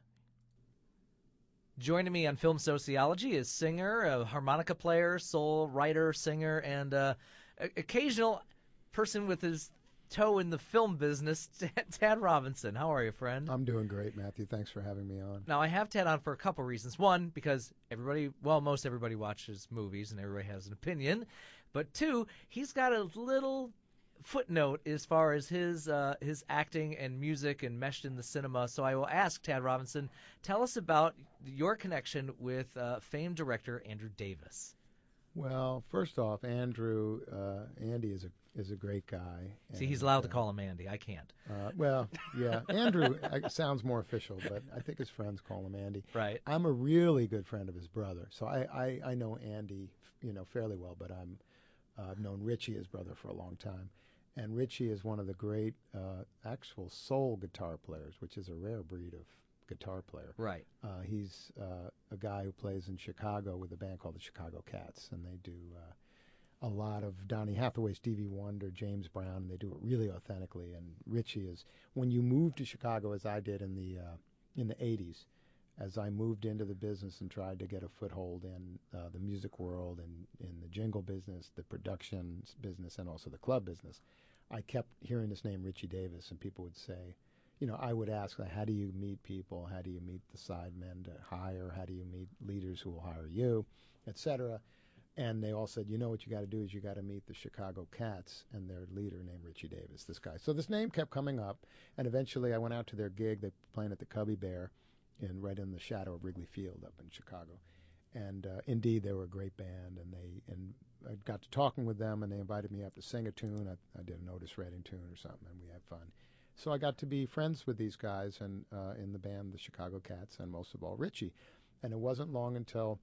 Speaker 4: Joining me on Film Sociology is singer, a harmonica player, soul writer, singer, and uh, occasional person with his toe in the film business, Tad Robinson. How are you, friend?
Speaker 9: I'm doing great, Matthew. Thanks for having me on.
Speaker 4: Now, I have Tad on for a couple reasons. One, because everybody, well, most everybody watches movies and everybody has an opinion. But two, he's got a little footnote as far as his uh, his acting and music and meshed in the cinema. So I will ask Tad Robinson, tell us about your connection with uh, famed director Andrew Davis.
Speaker 9: Well, first off, Andrew, uh, Andy is a is a great guy.
Speaker 4: See, he's allowed uh, to call him Andy. I can't.
Speaker 9: Uh, well, yeah, Andrew sounds more official, but I think his friends call him Andy.
Speaker 4: Right.
Speaker 9: I'm a really good friend of his brother, so I, I, I know Andy, you know, fairly well. But I'm uh, I've known Richie, his brother, for a long time, and Richie is one of the great uh, actual soul guitar players, which is a rare breed of guitar player.
Speaker 4: Right.
Speaker 9: Uh, he's uh, a guy who plays in Chicago with a band called the Chicago Cats, and they do uh, a lot of Donny Hathaway, Stevie Wonder, James Brown, and they do it really authentically. And Richie is, when you move to Chicago, as I did in the uh, in the eighties, as I moved into the business and tried to get a foothold in uh, the music world and in the jingle business, the production business, and also the club business, I kept hearing this name Richie Davis, and people would say, you know, I would ask, how do you meet people? How do you meet the sidemen to hire? How do you meet leaders who will hire you, et cetera? And they all said, you know what you got to do is you got to meet the Chicago Cats and their leader named Richie Davis, this guy. So this name kept coming up, and eventually I went out to their gig. They were playing at the Cubby Bear, in right in the shadow of Wrigley Field up in Chicago. And uh, indeed, they were a great band, and they and I got to talking with them, and they invited me up to sing a tune. I, I did a Otis Redding tune or something, and we had fun. So I got to be friends with these guys and uh, in the band, the Chicago Cats, and most of all, Richie. And it wasn't long until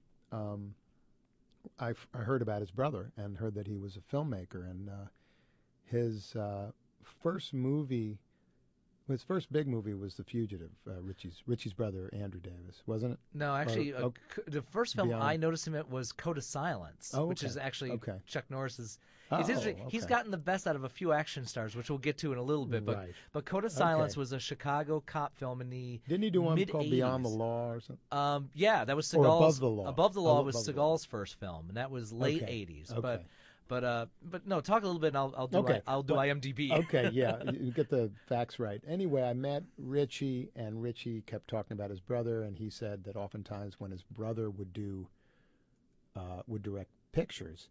Speaker 9: um, I, f- I heard about his brother and heard that he was a filmmaker. And uh, his uh, first movie His first big movie was The Fugitive, uh, Richie's Richie's brother, Andrew Davis, wasn't it?
Speaker 4: No, actually,
Speaker 9: Or,
Speaker 4: uh,
Speaker 9: oh,
Speaker 4: c- the first film
Speaker 9: Beyond.
Speaker 4: I noticed him at was Code of Silence,
Speaker 9: Oh,
Speaker 4: which
Speaker 9: okay.
Speaker 4: is actually
Speaker 9: Okay.
Speaker 4: Chuck Norris's.
Speaker 9: Oh,
Speaker 4: It's interesting. He's
Speaker 9: okay.
Speaker 4: gotten the best out of a few action stars, which we'll get to in a little bit. But
Speaker 9: Right.
Speaker 4: but Code of
Speaker 9: Okay.
Speaker 4: Silence was a Chicago cop film in the
Speaker 9: Didn't he do one
Speaker 4: mid-eighties.
Speaker 9: called Beyond the Law or something?
Speaker 4: Um, yeah, that was
Speaker 9: Or
Speaker 4: Seagal's.
Speaker 9: Above the Law.
Speaker 4: Above the Law
Speaker 9: Oh,
Speaker 4: was
Speaker 9: Above the Law.
Speaker 4: Seagal's first film, and that was late
Speaker 9: Okay.
Speaker 4: eighties.
Speaker 9: Okay.
Speaker 4: But but uh but no, talk a little bit, and I'll I'll do
Speaker 9: Okay.
Speaker 4: I, I'll do
Speaker 9: Well,
Speaker 4: IMDb.
Speaker 9: Okay, yeah, you you get the facts right. Anyway, I met Richie, and Richie kept talking about his brother, and he said that oftentimes when his brother would do, uh, would direct pictures,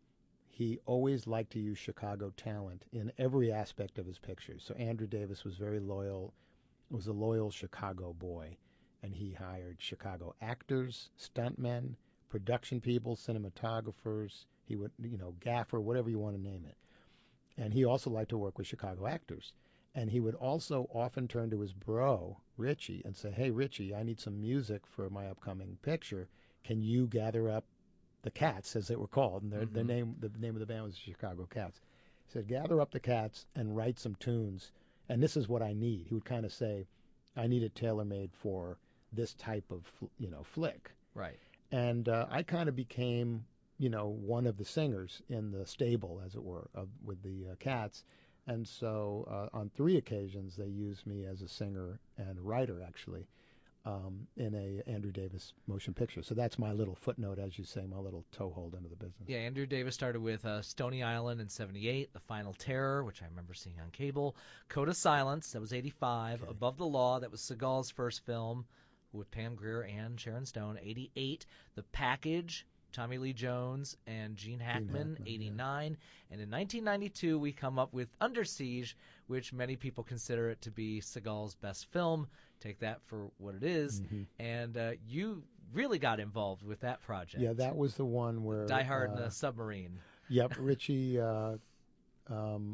Speaker 9: he always liked to use Chicago talent in every aspect of his pictures. So Andrew Davis was very loyal, was a loyal Chicago boy, and he hired Chicago actors, stuntmen, production people, cinematographers. He would, you know, gaffer, whatever you want to name it. And he also liked to work with Chicago actors. And he would also often turn to his bro, Richie, and say, hey, Richie, I need some music for my upcoming picture. Can you gather up the Cats, as they were called? And their, their
Speaker 4: Mhm.
Speaker 9: name, the name of the band was the Chicago Cats. He said, gather up the Cats and write some tunes. And this is what I need. He would kind of say, I need it tailor-made for this type of, you know, flick.
Speaker 4: Right.
Speaker 9: And uh, I kind of became, you know, one of the singers in the stable, as it were, of, with the uh, Cats. And so uh, on three occasions, they used me as a singer and writer, actually, um, in a Andrew Davis motion picture. So that's my little footnote, as you say, my little toehold into the business.
Speaker 4: Yeah, Andrew Davis started with uh, Stony Island in seventy-eight, The Final Terror, which I remember seeing on cable, Code of Silence, that was eighty-five,
Speaker 9: Okay.
Speaker 4: Above the Law, that was Seagal's first film with Pam Grier and Sharon Stone, eighty-eight, The Package, Tommy Lee Jones and Gene Hackman,
Speaker 9: Hackman,
Speaker 4: eighty-nine, and in nineteen ninety-two we come up with Under Siege, which many people consider it to be Seagal's best film. Take that for what it is.
Speaker 9: Mhm.
Speaker 4: And uh, you really got involved with that project.
Speaker 9: Yeah, that was the one where
Speaker 4: Die Hard in
Speaker 9: uh,
Speaker 4: a Submarine.
Speaker 9: Yep, Richie. Uh, um,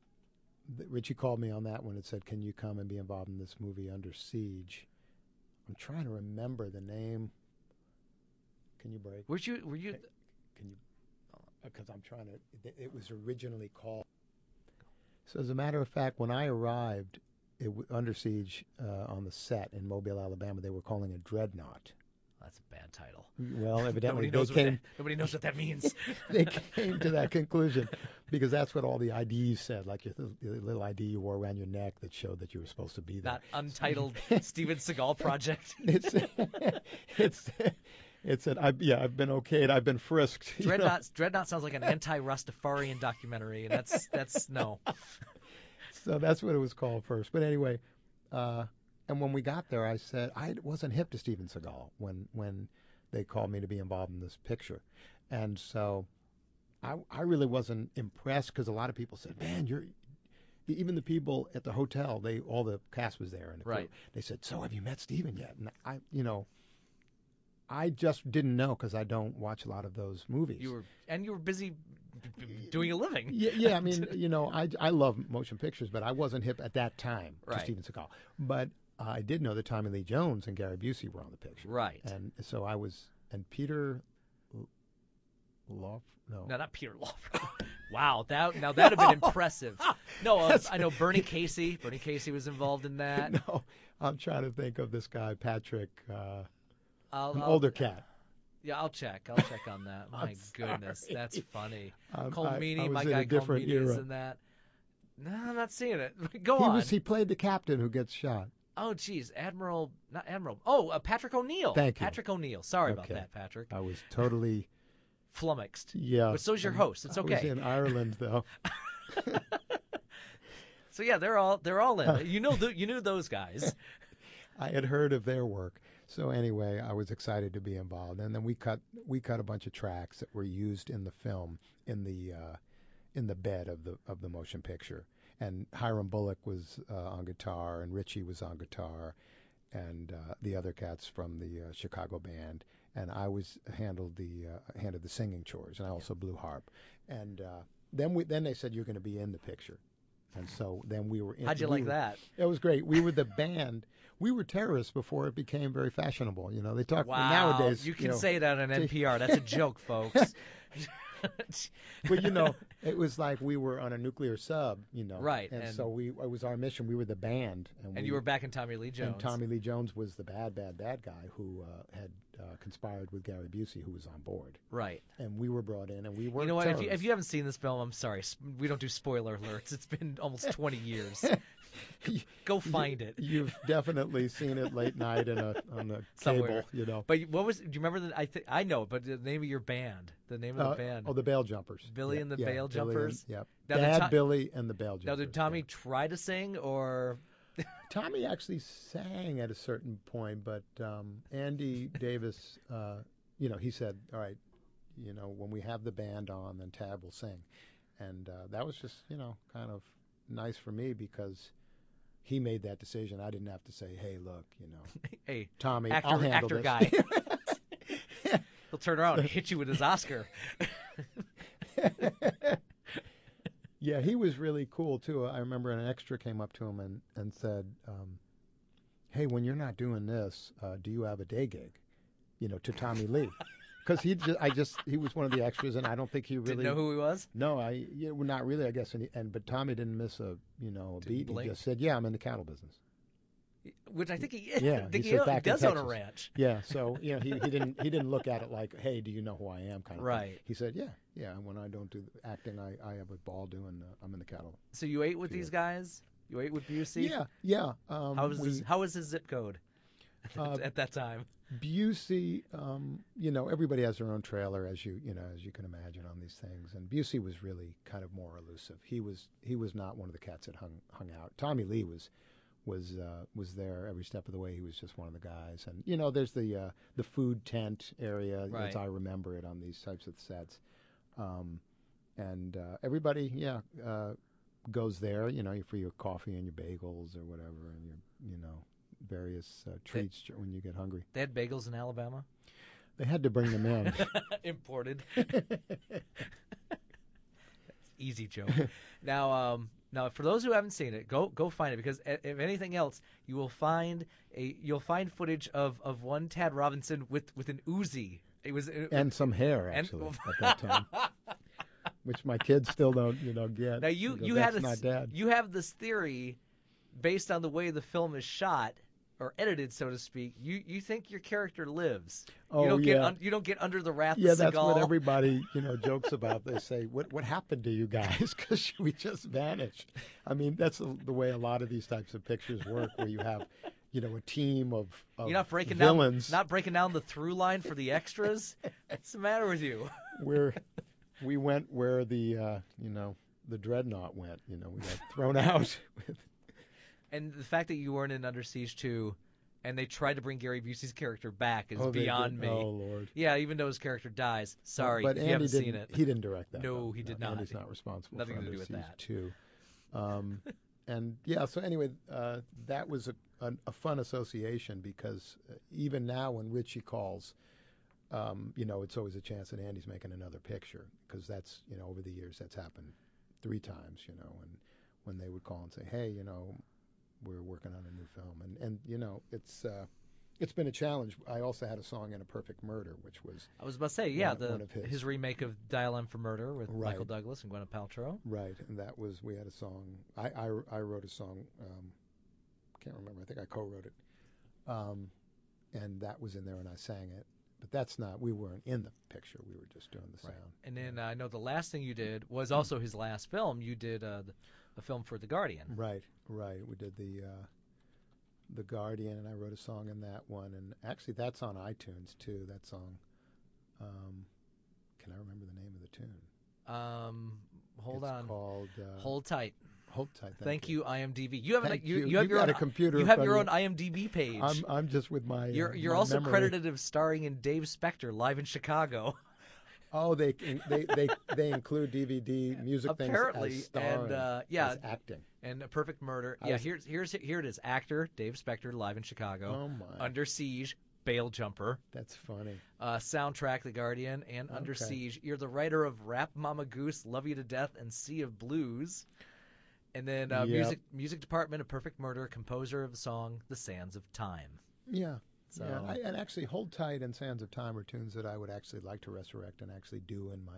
Speaker 9: th- Richie called me on that one and said, "Can you come and be involved in this movie, Under Siege?" I'm trying to remember the name. Can you break?
Speaker 4: Were you? Were you?
Speaker 9: Can you? Because I'm trying to. It, it was originally called. So as a matter of fact, when I arrived, it w- Under Siege uh, on the set in Mobile, Alabama, they were calling it Dreadnought.
Speaker 4: That's a bad title.
Speaker 9: Well, evidently
Speaker 4: Nobody
Speaker 9: they
Speaker 4: knows, what
Speaker 9: came.
Speaker 4: that, nobody knows what that means.
Speaker 9: They came to that conclusion because that's what all the I Ds said, like your, th- your little I D you wore around your neck that showed that you were supposed to be there.
Speaker 4: That untitled Steven Seagal project.
Speaker 9: it's it's it said, I, yeah, I've been okayed, I've been frisked. you know?
Speaker 4: Dreadnought. Dreadnought sounds like an anti-Rastafarian documentary, and that's that's no.
Speaker 9: So that's what it was called first. But anyway, uh, and when we got there, I said I wasn't hip to Steven Seagal when when they called me to be involved in this picture, and so I I really wasn't impressed because a lot of people said, man, you're. Even the people at the hotel, they all the cast was there, and the crew,
Speaker 4: Right.
Speaker 9: they said, "So have you met Steven yet?" And I, you know, I just didn't know because I don't watch a lot of those movies.
Speaker 4: You were and you were busy b- b- doing a living.
Speaker 9: Yeah, yeah. I mean, you know, I I love motion pictures, but I wasn't hip at that time to
Speaker 4: Right.
Speaker 9: Steven Seagal. But uh, I did know that Tommy Lee Jones and Gary Busey were on the picture.
Speaker 4: Right.
Speaker 9: And so I was, and Peter Law, no,
Speaker 4: No, not Peter Lawford. Wow, that now that'd have been impressive. No, uh,
Speaker 9: That's-
Speaker 4: I know Bernie Casey. Bernie Casey was involved in that.
Speaker 9: no. I'm trying to think of this guy, Patrick, uh,
Speaker 4: I'll,
Speaker 9: an
Speaker 4: I'll-
Speaker 9: older cat.
Speaker 4: Yeah, I'll check. I'll check on that. My
Speaker 9: I'm
Speaker 4: goodness,
Speaker 9: sorry.
Speaker 4: that's funny.
Speaker 9: Um,
Speaker 4: Cole
Speaker 9: I- I
Speaker 4: Meany,
Speaker 9: was
Speaker 4: my
Speaker 9: in a
Speaker 4: guy Cole
Speaker 9: different
Speaker 4: Meany is
Speaker 9: era.
Speaker 4: in that. No, I'm not seeing it. Go
Speaker 9: he
Speaker 4: on.
Speaker 9: was he played the captain who gets shot.
Speaker 4: Oh, geez, Admiral, not Admiral. Oh, uh, Patrick O'Neill.
Speaker 9: Thank you.
Speaker 4: Patrick O'Neill. Sorry about
Speaker 9: Okay.
Speaker 4: that, Patrick.
Speaker 9: I was totally
Speaker 4: Flummoxed.
Speaker 9: yeah.
Speaker 4: But so's your
Speaker 9: um,
Speaker 4: host. It's
Speaker 9: I
Speaker 4: okay.
Speaker 9: was in Ireland though.
Speaker 4: So yeah, they're all they're all in. You know, th- you knew those guys.
Speaker 9: I had heard of their work. So anyway, I was excited to be involved, and then we cut we cut a bunch of tracks that were used in the film in the uh, in the bed of the of the motion picture. And Hiram Bullock was uh, on guitar, and Richie was on guitar, and uh, the other cats from the uh, Chicago band. And I was handled the uh, handled the singing chores, and I also blew harp. And uh, then we then they said you're going to be in the picture. And so then we were in.
Speaker 4: How'd you
Speaker 9: we
Speaker 4: like
Speaker 9: were-
Speaker 4: that?
Speaker 9: It was great. We were the band. We were terrorists before it became very fashionable. You know, they talk
Speaker 4: Wow.
Speaker 9: nowadays.
Speaker 4: You can
Speaker 9: know,
Speaker 4: say that on N P R. That's a joke, folks.
Speaker 9: Well, you know, it was like we were on a nuclear sub, you know.
Speaker 4: Right,
Speaker 9: And,
Speaker 4: and-
Speaker 9: so we it was our mission. We were the band. And,
Speaker 4: And
Speaker 9: we,
Speaker 4: you were back in Tommy Lee Jones.
Speaker 9: And Tommy Lee Jones was the bad, bad, bad guy who uh, had uh, conspired with Gary Busey, who was on board.
Speaker 4: Right.
Speaker 9: And we were brought in, and we were
Speaker 4: You know what? If you,
Speaker 9: terrorists.
Speaker 4: if you haven't seen this film, I'm sorry. s- We don't do spoiler alerts. It's been almost twenty years. Go find it.
Speaker 9: You've definitely seen it late night in a on a
Speaker 4: Somewhere.
Speaker 9: cable, you know.
Speaker 4: But what was? Do you remember the? I think I know, but the name of your band, the name of
Speaker 9: Uh,
Speaker 4: the band.
Speaker 9: Oh, the Bail Jumpers.
Speaker 4: Billy
Speaker 9: Yeah,
Speaker 4: and the
Speaker 9: yeah,
Speaker 4: Bail
Speaker 9: Billy
Speaker 4: Jumpers.
Speaker 9: And, yep.
Speaker 4: Now, did
Speaker 9: Dad,
Speaker 4: To-
Speaker 9: Billy, and the Bail Jumpers.
Speaker 4: Now, did Tommy try to sing, or
Speaker 9: Tommy actually sang at a certain point, but um, Andy Davis, uh, you know, he said, "All right, you know, when we have the band on, then Tad will sing," and uh, that was just, you know, kind of nice for me because he made that decision. I didn't have to say, "Hey, look, you know,
Speaker 4: hey,
Speaker 9: Tommy,
Speaker 4: actor,
Speaker 9: I'll handle
Speaker 4: actor
Speaker 9: this."
Speaker 4: guy? He'll turn around and hit you with his Oscar.
Speaker 9: Yeah, he was really cool too. I remember an extra came up to him and and said, um, "Hey, when you're not doing this, uh, do you have a day gig?" You know, to Tommy Lee, because he just, I just, he was one of the extras, and I don't think he really
Speaker 4: Didn't know who he was.
Speaker 9: No, I, yeah, well, not really, I guess. And, he, and but Tommy didn't miss a, you know, a
Speaker 4: Didn't
Speaker 9: beat.
Speaker 4: blink.
Speaker 9: He just said, "Yeah, I'm in the cattle business."
Speaker 4: Which I think he,
Speaker 9: Yeah,
Speaker 4: I think
Speaker 9: he
Speaker 4: he,
Speaker 9: said back in
Speaker 4: does own a
Speaker 9: Texas.
Speaker 4: ranch.
Speaker 9: Yeah, so you know, he, he didn't he didn't look at it like, "Hey, do you know who I am?" kind of
Speaker 4: Right.
Speaker 9: thing. He said, "Yeah, yeah. When I don't do acting, I, I have a ball doing. Uh, I'm in the cattle."
Speaker 4: So you ate with these guys? You ate with Busey?
Speaker 9: Yeah, yeah. Um,
Speaker 4: How was
Speaker 9: we,
Speaker 4: his, how was his zip code
Speaker 9: Uh,
Speaker 4: at that time?
Speaker 9: Busey, um, you know, everybody has their own trailer, as you you know, as you can imagine on these things. And Busey was really kind of more elusive. He was he was not one of the cats that hung hung out. Tommy Lee was was uh, was there every step of the way. He was just one of the guys. And you know, there's the uh, the food tent area,
Speaker 4: Right.
Speaker 9: as I remember it on these types of sets. Um, and uh, everybody, yeah, uh, goes there. You know, for your coffee and your bagels or whatever, and your you know various uh, treats when you get hungry.
Speaker 4: They had bagels in Alabama?
Speaker 9: They had to bring them in.
Speaker 4: Imported. Easy joke. Now, um, now for those who haven't seen it, go go find it, because i- if anything else, you will find a you'll find footage of, of one Tad Robinson with, with an Uzi. It was it,
Speaker 9: And some hair,
Speaker 4: and-
Speaker 9: actually, at that time. Which my kids still don't, you know, get.
Speaker 4: Now you
Speaker 9: They go,
Speaker 4: you
Speaker 9: "That's
Speaker 4: had
Speaker 9: not
Speaker 4: this
Speaker 9: dad."
Speaker 4: you have this theory based on the way the film is shot or edited, so to speak. You you think your character lives.
Speaker 9: Oh,
Speaker 4: you don't get
Speaker 9: yeah.
Speaker 4: un, you don't get under the wrath
Speaker 9: Yeah,
Speaker 4: of
Speaker 9: that's what
Speaker 4: Seagal.
Speaker 9: everybody, you know, jokes about. They say, "What what happened to you guys?" Because we just vanished. I mean, that's the the way a lot of these types of pictures work, where you have, you know, a team of, of
Speaker 4: You're not breaking
Speaker 9: villains.
Speaker 4: down not breaking down the through line for the extras. What's the matter with you?
Speaker 9: Where we went where the, uh, you know, the dreadnought went. You know, we got thrown out.
Speaker 4: And the fact that you weren't in Under Siege two, and they tried to bring Gary Busey's character back is
Speaker 9: Oh, they
Speaker 4: beyond
Speaker 9: did?
Speaker 4: me.
Speaker 9: Oh, Lord.
Speaker 4: Yeah, even though his character dies. Sorry,
Speaker 9: but
Speaker 4: if
Speaker 9: Andy
Speaker 4: you haven't
Speaker 9: didn't,
Speaker 4: seen it.
Speaker 9: He didn't direct that.
Speaker 4: No,
Speaker 9: though.
Speaker 4: he did
Speaker 9: No,
Speaker 4: not.
Speaker 9: Andy's not responsible
Speaker 4: Nothing
Speaker 9: for
Speaker 4: to do
Speaker 9: Under
Speaker 4: with
Speaker 9: Siege
Speaker 4: that.
Speaker 9: two. Um, and yeah, so anyway, uh, that was a, a, a fun association because uh, even now when Richie calls, um, you know, it's always a chance that Andy's making another picture because that's, you know, over the years that's happened three times, you know, and when they would call and say, hey, you know, we're working on a new film, and and you know, it's uh, it's been a challenge. I also had a song in A Perfect Murder, which was
Speaker 4: I was about to say, yeah,
Speaker 9: one,
Speaker 4: the
Speaker 9: one of his.
Speaker 4: his remake of Dial M for Murder with
Speaker 9: Right.
Speaker 4: Michael Douglas and Gwyneth Paltrow.
Speaker 9: Right, and that was we had a song. I I, I wrote a song. Um, can't remember. I think I co-wrote it. Um, and that was in there, and I sang it. But that's not. We weren't in the picture. We were just doing the
Speaker 4: Right.
Speaker 9: sound.
Speaker 4: And then uh, I know the last thing you did was also his last film. You did uh, the, a film for The Guardian.
Speaker 9: Right, right. We did the uh, the Guardian, and I wrote a song in that one. And actually, that's on iTunes too. That song. Um, can I remember the name of the tune?
Speaker 4: Um, hold
Speaker 9: it's
Speaker 4: on.
Speaker 9: Called uh,
Speaker 4: Hold tight.
Speaker 9: Hold tight. Thank,
Speaker 4: Thank you, IMDb. You have an,
Speaker 9: Thank
Speaker 4: you,
Speaker 9: you.
Speaker 4: you have
Speaker 9: You've
Speaker 4: your
Speaker 9: got
Speaker 4: own
Speaker 9: a computer
Speaker 4: You
Speaker 9: in
Speaker 4: have
Speaker 9: front
Speaker 4: your
Speaker 9: of
Speaker 4: own
Speaker 9: you.
Speaker 4: IMDb page.
Speaker 9: I'm I'm just with my.
Speaker 4: You're
Speaker 9: uh,
Speaker 4: you're
Speaker 9: my
Speaker 4: also
Speaker 9: memory.
Speaker 4: credited as starring in Dave Spector live in Chicago.
Speaker 9: Oh, they they they they include D V D music
Speaker 4: Apparently,
Speaker 9: things as starring,
Speaker 4: and uh, yeah,
Speaker 9: as acting.
Speaker 4: And A Perfect Murder.
Speaker 9: I
Speaker 4: yeah,
Speaker 9: was-
Speaker 4: here's here's here it is. Actor Dave Spector live in Chicago.
Speaker 9: Oh my.
Speaker 4: Under Siege, Bail Jumper.
Speaker 9: That's funny.
Speaker 4: Uh, soundtrack The Guardian and Under
Speaker 9: Okay.
Speaker 4: Siege. You're the writer of Rap Mama Goose, Love You to Death, and Sea of Blues. And then uh,
Speaker 9: Yep.
Speaker 4: music music department of Perfect Murder, composer of the song The Sands of Time.
Speaker 9: Yeah.
Speaker 4: So-
Speaker 9: Yeah, I, and actually, Hold Tight and Sands of Time are tunes that I would actually like to resurrect and actually do in my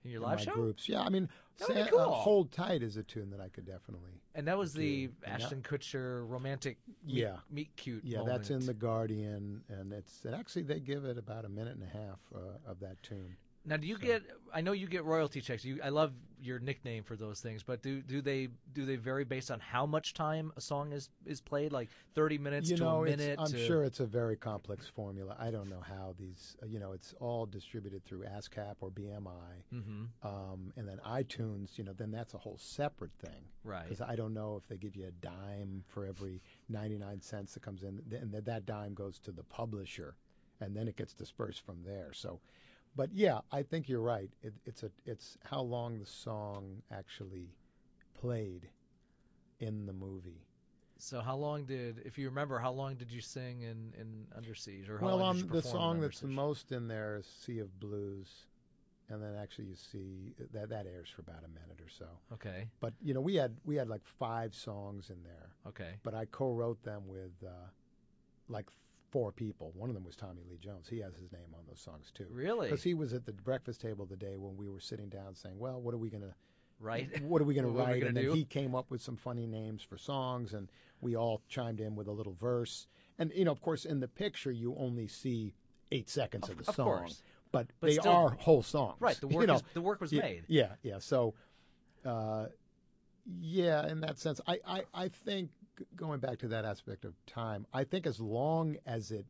Speaker 4: In your
Speaker 9: in
Speaker 4: live
Speaker 9: my
Speaker 4: show?
Speaker 9: groups. Yeah, I mean,
Speaker 4: That would be
Speaker 9: Sa-
Speaker 4: cool.
Speaker 9: uh, Hold Tight is a tune that I could definitely.
Speaker 4: And that was the
Speaker 9: do. And
Speaker 4: Ashton
Speaker 9: that-
Speaker 4: Kutcher romantic meet,
Speaker 9: Yeah.
Speaker 4: meet cute
Speaker 9: Yeah,
Speaker 4: moment.
Speaker 9: that's in The Guardian, and it's and actually they give it about a minute and a half uh, of that tune.
Speaker 4: Now, do you get? I know you get royalty checks. You, I love your nickname for those things. But do do they do they vary based on how much time a song is is played? Like thirty minutes
Speaker 9: You
Speaker 4: to
Speaker 9: know,
Speaker 4: a
Speaker 9: it's,
Speaker 4: minute.
Speaker 9: I'm
Speaker 4: to...
Speaker 9: sure it's a very complex formula. I don't know how these. uh, You know, it's all distributed through ASCAP or B M I,
Speaker 4: Mhm.
Speaker 9: um, and then iTunes. You know, then that's a whole separate thing.
Speaker 4: Right.
Speaker 9: Because I don't know if they give you a dime for every ninety-nine cents that comes in, and that that dime goes to the publisher, and then it gets dispersed from there. So. But yeah, I think you're right. It, it's a it's how long the song actually played in the movie.
Speaker 4: So how long did, if you remember, how long did you sing in, in Under Siege, or how
Speaker 9: Well,
Speaker 4: long did
Speaker 9: um,
Speaker 4: you
Speaker 9: the
Speaker 4: perform in
Speaker 9: song
Speaker 4: Under
Speaker 9: that's the
Speaker 4: Siege?
Speaker 9: most in there is Sea of Blues, and then actually you see that that airs for about a minute or so.
Speaker 4: Okay.
Speaker 9: But you know, we had we had like five songs in there.
Speaker 4: Okay.
Speaker 9: But I co-wrote them with uh, like four people. One of them was Tommy Lee Jones. He has his name on those songs too.
Speaker 4: Really?
Speaker 9: Because he was at the breakfast table the day when we were sitting down saying, "Well, what are we gonna
Speaker 4: Right.
Speaker 9: What are we gonna
Speaker 4: What are we
Speaker 9: write?"
Speaker 4: gonna
Speaker 9: and then
Speaker 4: do?
Speaker 9: he came up with some funny names for songs, and we all chimed in with a little verse. And you know, of course, in the picture you only see eight seconds of,
Speaker 4: Of-
Speaker 9: the
Speaker 4: of
Speaker 9: song,
Speaker 4: course.
Speaker 9: but,
Speaker 4: But
Speaker 9: they
Speaker 4: still-
Speaker 9: are whole songs.
Speaker 4: Right, the
Speaker 9: you
Speaker 4: work
Speaker 9: know.
Speaker 4: is- the work was
Speaker 9: Yeah,
Speaker 4: made.
Speaker 9: Yeah, yeah. So, uh, yeah, in that sense, I, I, I think g- going back to that aspect of time, I think as long as it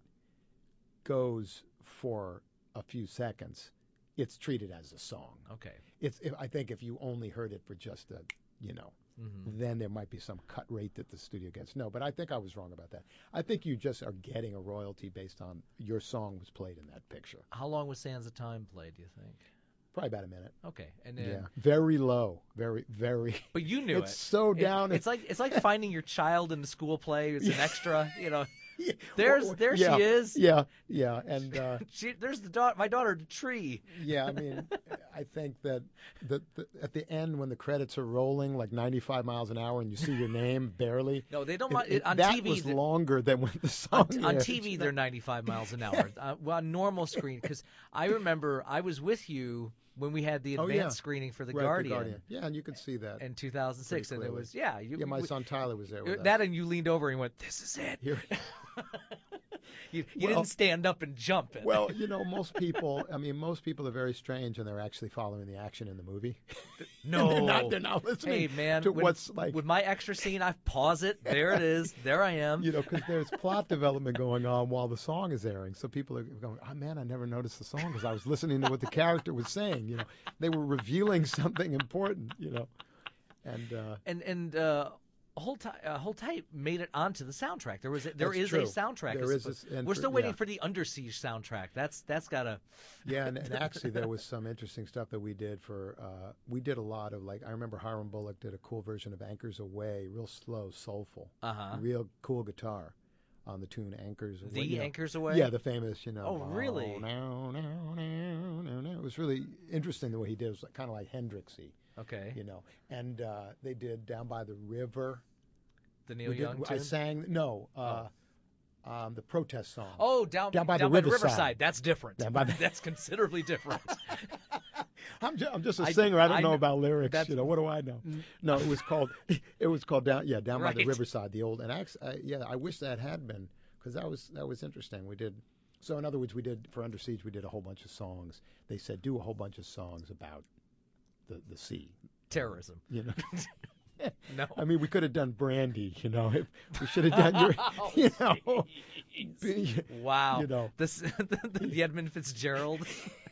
Speaker 9: goes for a few seconds, it's treated as a song.
Speaker 4: Okay.
Speaker 9: It's if, I think if you only heard it for just a, you know,
Speaker 4: Mhm.
Speaker 9: then there might be some cut rate that the studio gets. No, but I think I was wrong about that. I think you just are getting a royalty based on your song was played in that picture.
Speaker 4: How long was Sands of Time played, do you think?
Speaker 9: Probably about a minute.
Speaker 4: Okay. And then
Speaker 9: Yeah, very low, very, very.
Speaker 4: But you knew
Speaker 9: it's
Speaker 4: it.
Speaker 9: so
Speaker 4: It-
Speaker 9: down.
Speaker 4: it's like it's like finding your child in the school play. It's an
Speaker 9: Yeah.
Speaker 4: extra, you know. There's
Speaker 9: Well,
Speaker 4: there
Speaker 9: yeah,
Speaker 4: she is.
Speaker 9: Yeah, yeah, and uh,
Speaker 4: She, there's the daughter, my daughter, the tree.
Speaker 9: yeah. I mean, I think that the, the at the end when the credits are rolling like ninety-five miles an hour and you see your name barely.
Speaker 4: No, they don't
Speaker 9: it-
Speaker 4: mind-
Speaker 9: it-
Speaker 4: on
Speaker 9: that
Speaker 4: T V
Speaker 9: was
Speaker 4: the-
Speaker 9: longer than when the song
Speaker 4: On, on
Speaker 9: aired.
Speaker 4: T V, they're ninety-five miles an hour. uh, well, on normal screen, because I remember I was with you when we had the
Speaker 9: Oh,
Speaker 4: advanced
Speaker 9: yeah.
Speaker 4: screening for The
Speaker 9: Right,
Speaker 4: Guardian.
Speaker 9: The Guardian. Yeah, and you could see that
Speaker 4: in two thousand six,
Speaker 9: pretty
Speaker 4: and it
Speaker 9: clearly.
Speaker 4: was yeah. You,
Speaker 9: yeah, my
Speaker 4: we-
Speaker 9: son Tyler was there with us.
Speaker 4: That and you leaned over and went, "This is it."
Speaker 9: Here-
Speaker 4: you you
Speaker 9: Well-
Speaker 4: didn't stand up and jump. And
Speaker 9: Well, you know, most people. I mean, most people are very strange, and they're actually following the action in the movie.
Speaker 4: no,
Speaker 9: they're not. They're not listening.
Speaker 4: Hey man,
Speaker 9: to
Speaker 4: when-
Speaker 9: what's like.
Speaker 4: with my extra scene, I pause it. There it is. There I am.
Speaker 9: You know, because there's plot development going on while the song is airing. So people are going, "Oh man, I never noticed the song because I was listening to what the character was saying." You know, they were revealing something important. You know, and uh,
Speaker 4: and and uh, Hold Tight, uh, Hold Tight made it onto the soundtrack. There was a, there
Speaker 9: That's
Speaker 4: is
Speaker 9: true.
Speaker 4: a soundtrack.
Speaker 9: There
Speaker 4: as
Speaker 9: is
Speaker 4: opposed-
Speaker 9: this- and
Speaker 4: We're
Speaker 9: for-
Speaker 4: still waiting
Speaker 9: yeah.
Speaker 4: for the Under Siege soundtrack. That's that's gotta.
Speaker 9: yeah, and, and actually there was some interesting stuff that we did for. Uh, we did a lot of like I remember Hiram Bullock did a cool version of Anchors Away, real slow, soulful,
Speaker 4: Uh-huh.
Speaker 9: real cool guitar on the tune Anchors Away.
Speaker 4: The
Speaker 9: you know.
Speaker 4: Anchors Away?
Speaker 9: Yeah, the famous, you know.
Speaker 4: Oh, really?
Speaker 9: No, no, no, no, no, no. It was really interesting the way he did. It was like, kind of like Hendrixy.
Speaker 4: Okay.
Speaker 9: You know, and uh, they did Down by the River.
Speaker 4: The Neil
Speaker 9: We did-
Speaker 4: Young
Speaker 9: I
Speaker 4: tune?
Speaker 9: sang no, uh, um, the protest song.
Speaker 4: Oh, down
Speaker 9: down by
Speaker 4: down
Speaker 9: the
Speaker 4: by the
Speaker 9: riverside.
Speaker 4: riverside. That's different.
Speaker 9: Down by the-
Speaker 4: That's considerably different.
Speaker 9: I'm just, I'm just a
Speaker 4: I-
Speaker 9: singer. I don't
Speaker 4: I
Speaker 9: know
Speaker 4: kn-
Speaker 9: about lyrics.
Speaker 4: that's-
Speaker 9: You know, what do I know? No, it was called it was called down yeah down by the
Speaker 4: Right.
Speaker 9: riverside, the old. And I, I, yeah, I wish that had been because that was that was interesting. We did so in other words, we did for Under Siege. We did a whole bunch of songs. They said do a whole bunch of songs about the the sea,
Speaker 4: Terrorism.
Speaker 9: You know.
Speaker 4: No.
Speaker 9: I mean, we could have done Brandy, you know. If we should have done your, you know. be-
Speaker 4: Wow.
Speaker 9: You know.
Speaker 4: This the, the Edmund Fitzgerald.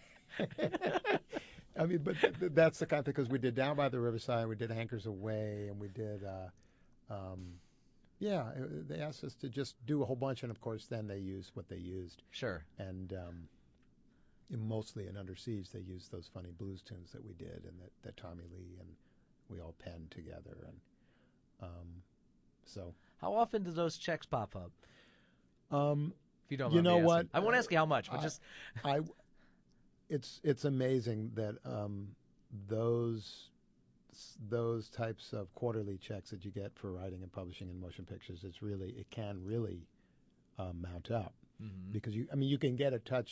Speaker 9: I mean, but th- th- that's the kind of thing because we did Down by the Riverside, we did Anchors Away, and we did, uh, um, yeah, uh, they asked us to just do a whole bunch, and of course, then they used what they used.
Speaker 4: Sure.
Speaker 9: And um, in- mostly in Under Siege, they used those funny blues tunes that we did, and that, that Tommy Lee and we all penned together, and um, so.
Speaker 4: How often do those checks pop up?
Speaker 9: Um,
Speaker 4: if you don't,
Speaker 9: you
Speaker 4: mind me
Speaker 9: know
Speaker 4: asking.
Speaker 9: what?
Speaker 4: I won't ask you how much, but
Speaker 9: I-
Speaker 4: just
Speaker 9: I, it's it's amazing that um, those those types of quarterly checks that you get for writing and publishing in motion pictures, it's really it can really um, mount up
Speaker 4: Mhm.
Speaker 9: because you I mean you can get a touch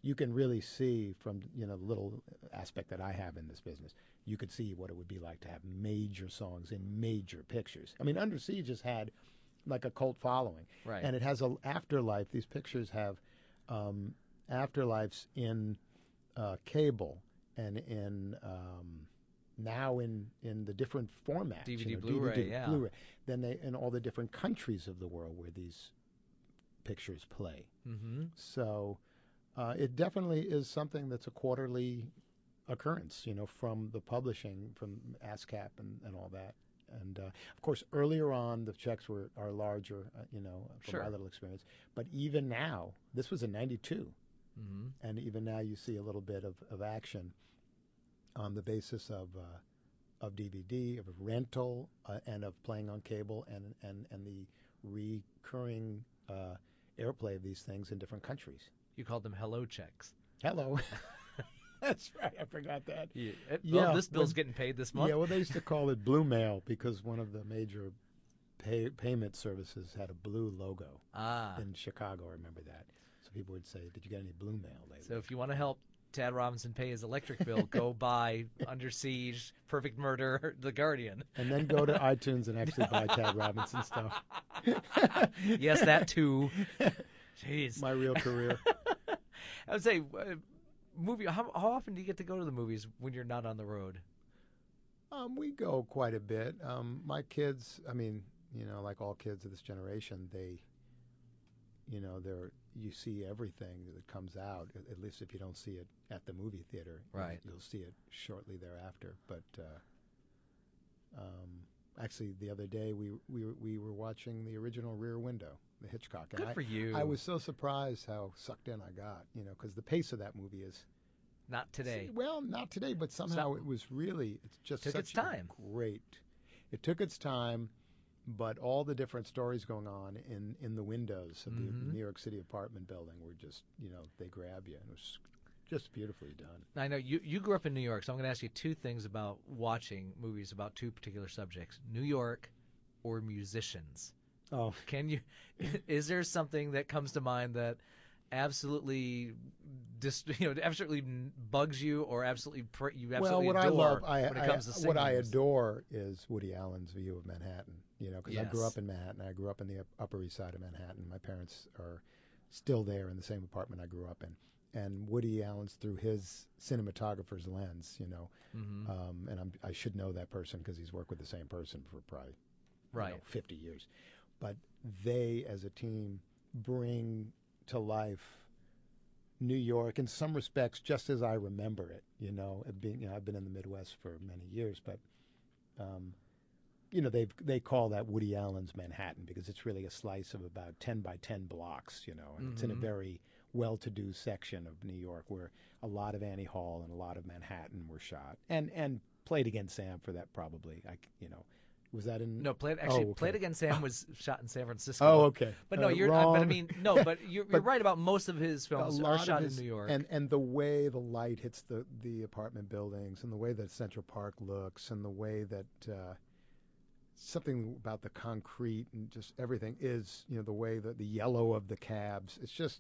Speaker 9: you can really see from, you know, the little aspect that I have in this business, you could see what it would be like to have major songs in major pictures. I mean, Under Siege has had like a cult following.
Speaker 4: Right.
Speaker 9: And it has an afterlife. These pictures have um, afterlives in uh, cable and in um, now in, in the different formats.
Speaker 4: D V D,
Speaker 9: you know,
Speaker 4: Blu-ray,
Speaker 9: D V D,
Speaker 4: yeah.
Speaker 9: Blu-ray. Then they in all the different countries of the world where these pictures play.
Speaker 4: Mm-hmm.
Speaker 9: So uh, it definitely is something that's a quarterly occurrence, you know, from the publishing, from ASCAP and, and all that. And uh, of course, earlier on, the checks were are larger, uh, you know, from
Speaker 4: Sure.
Speaker 9: my little experience. But even now, this was in ninety-two,
Speaker 4: Mm-hmm.
Speaker 9: and even now you see a little bit of, of action on the basis of uh, of D V D, of rental, uh, and of playing on cable, and and and the recurring uh, airplay of these things in different countries.
Speaker 4: You called them hello checks.
Speaker 9: Hello. That's right. I forgot that.
Speaker 4: Yeah. It,
Speaker 9: Yeah,
Speaker 4: well, this bill's
Speaker 9: when-
Speaker 4: getting paid this month.
Speaker 9: Yeah, well, they used to call it Blue Mail because one of the major pay, payment services had a blue logo
Speaker 4: Ah.
Speaker 9: in Chicago. I remember that. So people would say, "Did you get any Blue Mail lately?"
Speaker 4: So if you want to help Tad Robinson pay his electric bill, go buy Under Siege, Perfect Murder, The Guardian.
Speaker 9: And then go to iTunes and actually buy Tad Robinson stuff.
Speaker 4: Yes, that too. Jeez.
Speaker 9: My real career.
Speaker 4: I would say, uh, movie. How, how often do you get to go to the movies when you're not on the road?
Speaker 9: Um, we go quite a bit. Um, my kids, I mean, you know, like all kids of this generation, they, you know, they're you see everything that comes out. At, at least if you don't see it at the movie theater,
Speaker 4: Right.
Speaker 9: You'll see it shortly thereafter. But uh, um, actually, the other day we we were- we were watching the original Rear Window, the Hitchcock. And
Speaker 4: Good
Speaker 9: I,
Speaker 4: for you.
Speaker 9: I was so surprised how sucked in I got, you know, because the pace of that movie is.
Speaker 4: Not today.
Speaker 9: Well, not today, but somehow it was really, it's just
Speaker 4: Took
Speaker 9: such
Speaker 4: its time.
Speaker 9: a great. It took its time, but all the different stories going on in, in the windows of
Speaker 4: Mhm.
Speaker 9: the New York City apartment building were just, you know, they grab you. And it was just beautifully done.
Speaker 4: I know you you grew up in New York, so I'm going to ask you two things about watching movies about two particular subjects: New York or musicians.
Speaker 9: Oh.
Speaker 4: Can you? Is there something that comes to mind that absolutely, dis, you know, absolutely bugs you, or absolutely pr- you
Speaker 9: Well,
Speaker 4: absolutely
Speaker 9: what I
Speaker 4: adore
Speaker 9: love, I,
Speaker 4: when it
Speaker 9: I,
Speaker 4: comes to singing?
Speaker 9: what I adore is Woody Allen's view of Manhattan. You know, because I grew
Speaker 4: Yes.
Speaker 9: up in Manhattan. I grew up in the up- Upper East Side of Manhattan. My parents are still there in the same apartment I grew up in. And Woody Allen's through his cinematographer's lens, you know,
Speaker 4: Mhm.
Speaker 9: um, and I'm, I should know that person because he's worked with the same person for probably you
Speaker 4: Right.
Speaker 9: know, fifty years. But they, as a team, bring to life New York in some respects just as I remember it. You know, it being, you know, I've been in the Midwest for many years, but um, you know, they they call that Woody Allen's Manhattan because it's really a slice of about ten by ten blocks. You know, and it's in a
Speaker 4: Mhm.
Speaker 9: very well-to-do section of New York where a lot of Annie Hall and a lot of Manhattan were shot, and and Played Against Sam for that probably. I c- you know. Was that in?
Speaker 4: No, played actually
Speaker 9: Oh, okay.
Speaker 4: Played Against Sam was shot in San Francisco.
Speaker 9: Oh, okay.
Speaker 4: But no,
Speaker 9: Uh,
Speaker 4: you're. I, but I
Speaker 9: wrong.
Speaker 4: mean, no, but you're, you're
Speaker 9: But
Speaker 4: right about most of his films
Speaker 9: a
Speaker 4: are
Speaker 9: lot
Speaker 4: shot
Speaker 9: of his,
Speaker 4: in New York.
Speaker 9: and and the way the light hits the the apartment buildings, and the way that Central Park looks, and the way that uh, something about the concrete and just everything is, you know, the way that the yellow of the cabs. It's just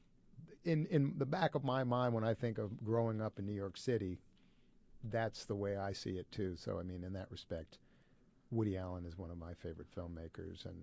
Speaker 9: in in the back of my mind when I think of growing up in New York City, that's the way I see it too. So I mean, in that respect, Woody Allen is one of my favorite filmmakers, and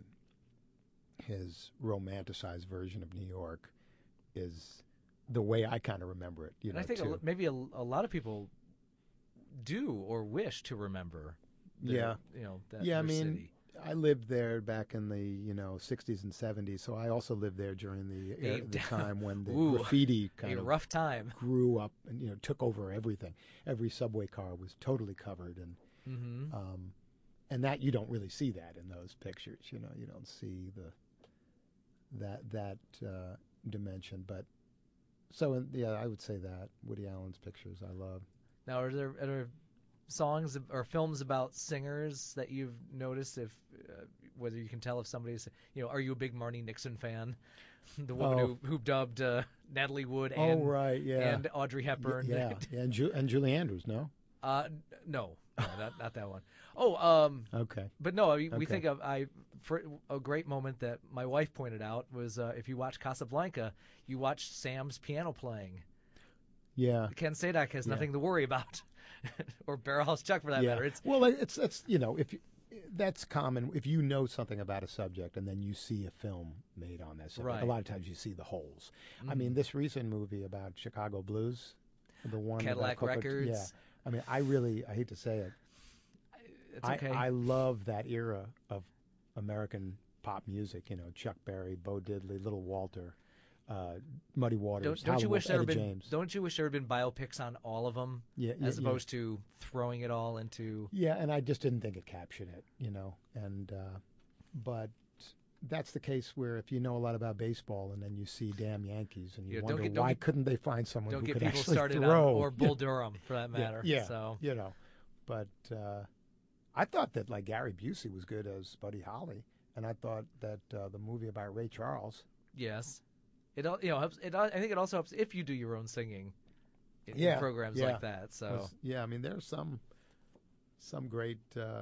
Speaker 9: his romanticized version of New York is the way I kind of remember it. You
Speaker 4: and
Speaker 9: know,
Speaker 4: I think a,
Speaker 9: too.
Speaker 4: lo- maybe a, a lot of people do or wish to remember. Their,
Speaker 9: yeah,
Speaker 4: You know. That,
Speaker 9: yeah. I
Speaker 4: their
Speaker 9: mean,
Speaker 4: city.
Speaker 9: I lived there back in the you know sixties and seventies, so I also lived there during the
Speaker 4: A-
Speaker 9: era, the time when the
Speaker 4: Ooh,
Speaker 9: graffiti kind
Speaker 4: a
Speaker 9: of
Speaker 4: rough time.
Speaker 9: grew up and you know took over everything. Every subway car was totally covered, and
Speaker 4: Mhm.
Speaker 9: um, and that you don't really see that in those pictures. You know, you don't see the that that uh, dimension. But so in, yeah, I would say that Woody Allen's pictures I love.
Speaker 4: Now, are there, are there songs or films about singers that you've noticed? If uh, whether you can tell if somebody's, you know, are you a big Marnie Nixon fan? The woman
Speaker 9: Oh.
Speaker 4: who who dubbed uh, Natalie Wood
Speaker 9: Oh,
Speaker 4: and
Speaker 9: right, yeah.
Speaker 4: and Audrey Hepburn.
Speaker 9: Y- yeah, yeah, and, Ju- and Julie Andrews, no?
Speaker 4: Uh, n- no, No, not, not that one. Oh, um,
Speaker 9: Okay.
Speaker 4: But no, I mean, we
Speaker 9: Okay.
Speaker 4: think of I for a great moment that my wife pointed out was uh, if you watch Casablanca, you watch Sam's piano playing.
Speaker 9: Yeah.
Speaker 4: Ken Sadak has
Speaker 9: Yeah.
Speaker 4: nothing to worry about, or Barrelhouse Chuck for that
Speaker 9: yeah.
Speaker 4: matter. It's
Speaker 9: Well, it's it's you know if you, that's common if you know something about a subject and then you see a film made on that subject.
Speaker 4: Right.
Speaker 9: A lot of times you see the holes. I
Speaker 4: Mhm.
Speaker 9: mean, this recent movie about Chicago blues, the one
Speaker 4: Cadillac
Speaker 9: about Coco-
Speaker 4: Records.
Speaker 9: Yeah. I mean, I really I hate to say it.
Speaker 4: it's
Speaker 9: I,
Speaker 4: okay.
Speaker 9: I love that era of American pop music. You know, Chuck Berry, Bo Diddley, Little Walter, uh, Muddy Waters,
Speaker 4: don't don't
Speaker 9: Howlin'
Speaker 4: you wish
Speaker 9: Wolf,
Speaker 4: there had
Speaker 9: Etta
Speaker 4: been
Speaker 9: James.
Speaker 4: don't you wish there had been biopics on all of them
Speaker 9: Yeah, yeah,
Speaker 4: as
Speaker 9: yeah.
Speaker 4: opposed to throwing it all into
Speaker 9: Yeah, and I just didn't think it captured it, you know. And uh, but that's the case where if you know a lot about baseball and then you see Damn Yankees and you
Speaker 4: Yeah, don't
Speaker 9: wonder
Speaker 4: get- don't
Speaker 9: why
Speaker 4: get-
Speaker 9: couldn't they find someone
Speaker 4: don't
Speaker 9: who
Speaker 4: get
Speaker 9: could
Speaker 4: people
Speaker 9: actually
Speaker 4: started
Speaker 9: throw
Speaker 4: on or Bull
Speaker 9: Yeah.
Speaker 4: Durham for that
Speaker 9: Yeah,
Speaker 4: matter.
Speaker 9: Yeah,
Speaker 4: So
Speaker 9: you know, but uh, I thought that like Gary Busey was good as Buddy Holly, and I thought that uh, the movie about Ray Charles.
Speaker 4: yes, it al- you know helps. It al- I think it also helps if you do your own singing in, in
Speaker 9: Yeah,
Speaker 4: programs
Speaker 9: yeah.
Speaker 4: like that. So
Speaker 9: Was- yeah, I mean there's some some great uh,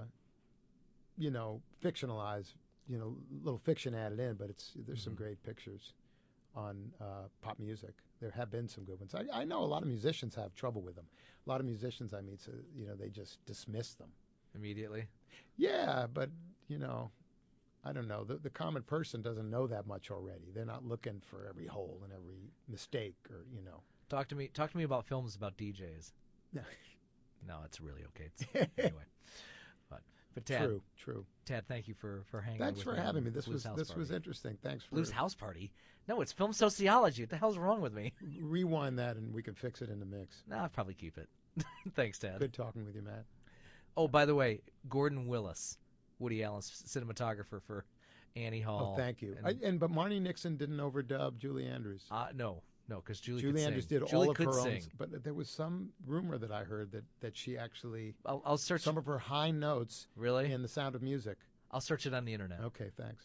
Speaker 9: you know fictionalized you know little fiction added in, but it's there's some
Speaker 4: Mhm.
Speaker 9: great pictures on uh, pop music. There have been some good ones. I, I know a lot of musicians have trouble with them. A lot of musicians I meet, so, you know, they just dismiss them.
Speaker 4: immediately.
Speaker 9: Yeah, but you know, I don't know. The, the common person doesn't know that much already. They're not looking for every hole and every mistake, or you know.
Speaker 4: Talk to me. Talk to me about films about D Js.
Speaker 9: No.
Speaker 4: No, it's really okay. It's, anyway, but but Tad,
Speaker 9: True, true.
Speaker 4: Tad, thank you for for hanging.
Speaker 9: Thanks
Speaker 4: with
Speaker 9: for
Speaker 4: me
Speaker 9: having
Speaker 4: on
Speaker 9: me. This
Speaker 4: Blues
Speaker 9: was
Speaker 4: House
Speaker 9: this
Speaker 4: Party.
Speaker 9: was interesting. Thanks for
Speaker 4: Blues House Party. No, it's film sociology. What the hell's wrong with me?
Speaker 9: rewind that and we can fix it in the mix.
Speaker 4: No, I'll probably keep it. Thanks, Tad.
Speaker 9: Good talking with you, Matt.
Speaker 4: Oh, by the way, Gordon Willis, Woody Allen's cinematographer for Annie Hall.
Speaker 9: Oh, thank you.
Speaker 4: And,
Speaker 9: I, and but Marnie Nixon didn't overdub Julie Andrews.
Speaker 4: uh, no, no, because Julie,
Speaker 9: Julie
Speaker 4: could
Speaker 9: Andrews
Speaker 4: sing.
Speaker 9: did
Speaker 4: Julie
Speaker 9: all of
Speaker 4: could
Speaker 9: her
Speaker 4: sing.
Speaker 9: own, but there was some rumor that I heard that that she actually
Speaker 4: I'll, I'll search
Speaker 9: some of her high notes
Speaker 4: really
Speaker 9: in The Sound of Music.
Speaker 4: I'll search it on the internet.
Speaker 9: Okay, thanks.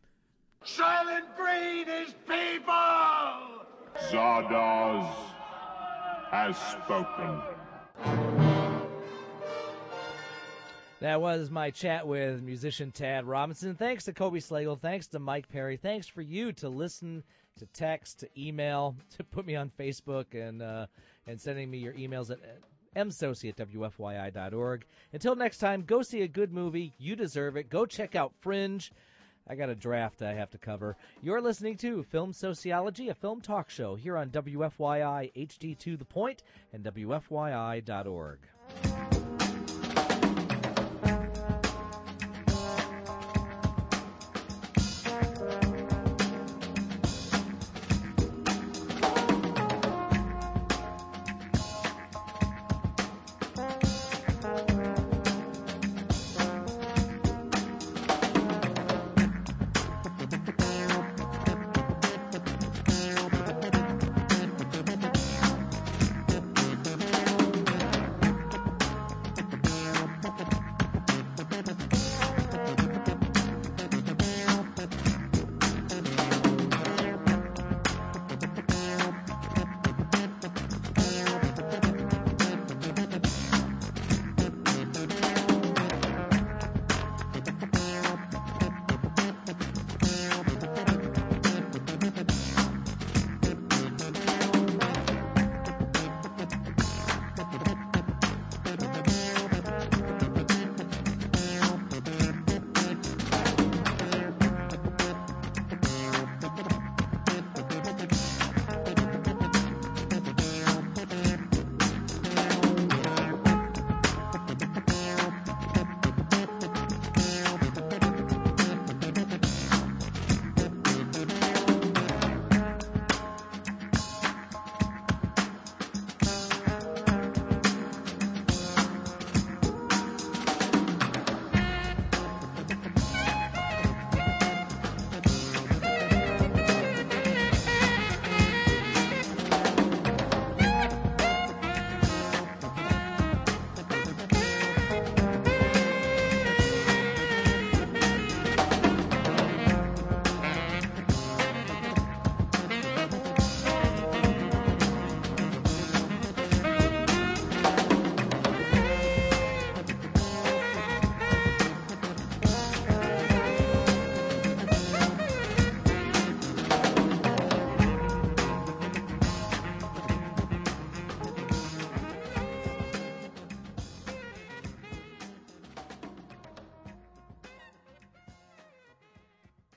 Speaker 10: Silent Breed is people! Zardoz has spoken.
Speaker 4: That was my chat with musician Tad Robinson. Thanks to Kobe Slagle. Thanks to Mike Perry. Thanks for you to listen, to text, to email, to put me on Facebook, and uh, and sending me your emails at m soci at w f y i dot org. Until next time, go see a good movie. You deserve it. Go check out Fringe. I got a draft I have to cover. You're listening to Film Sociology, a film talk show here on W F Y I H D to the Point and W F Y I dot org.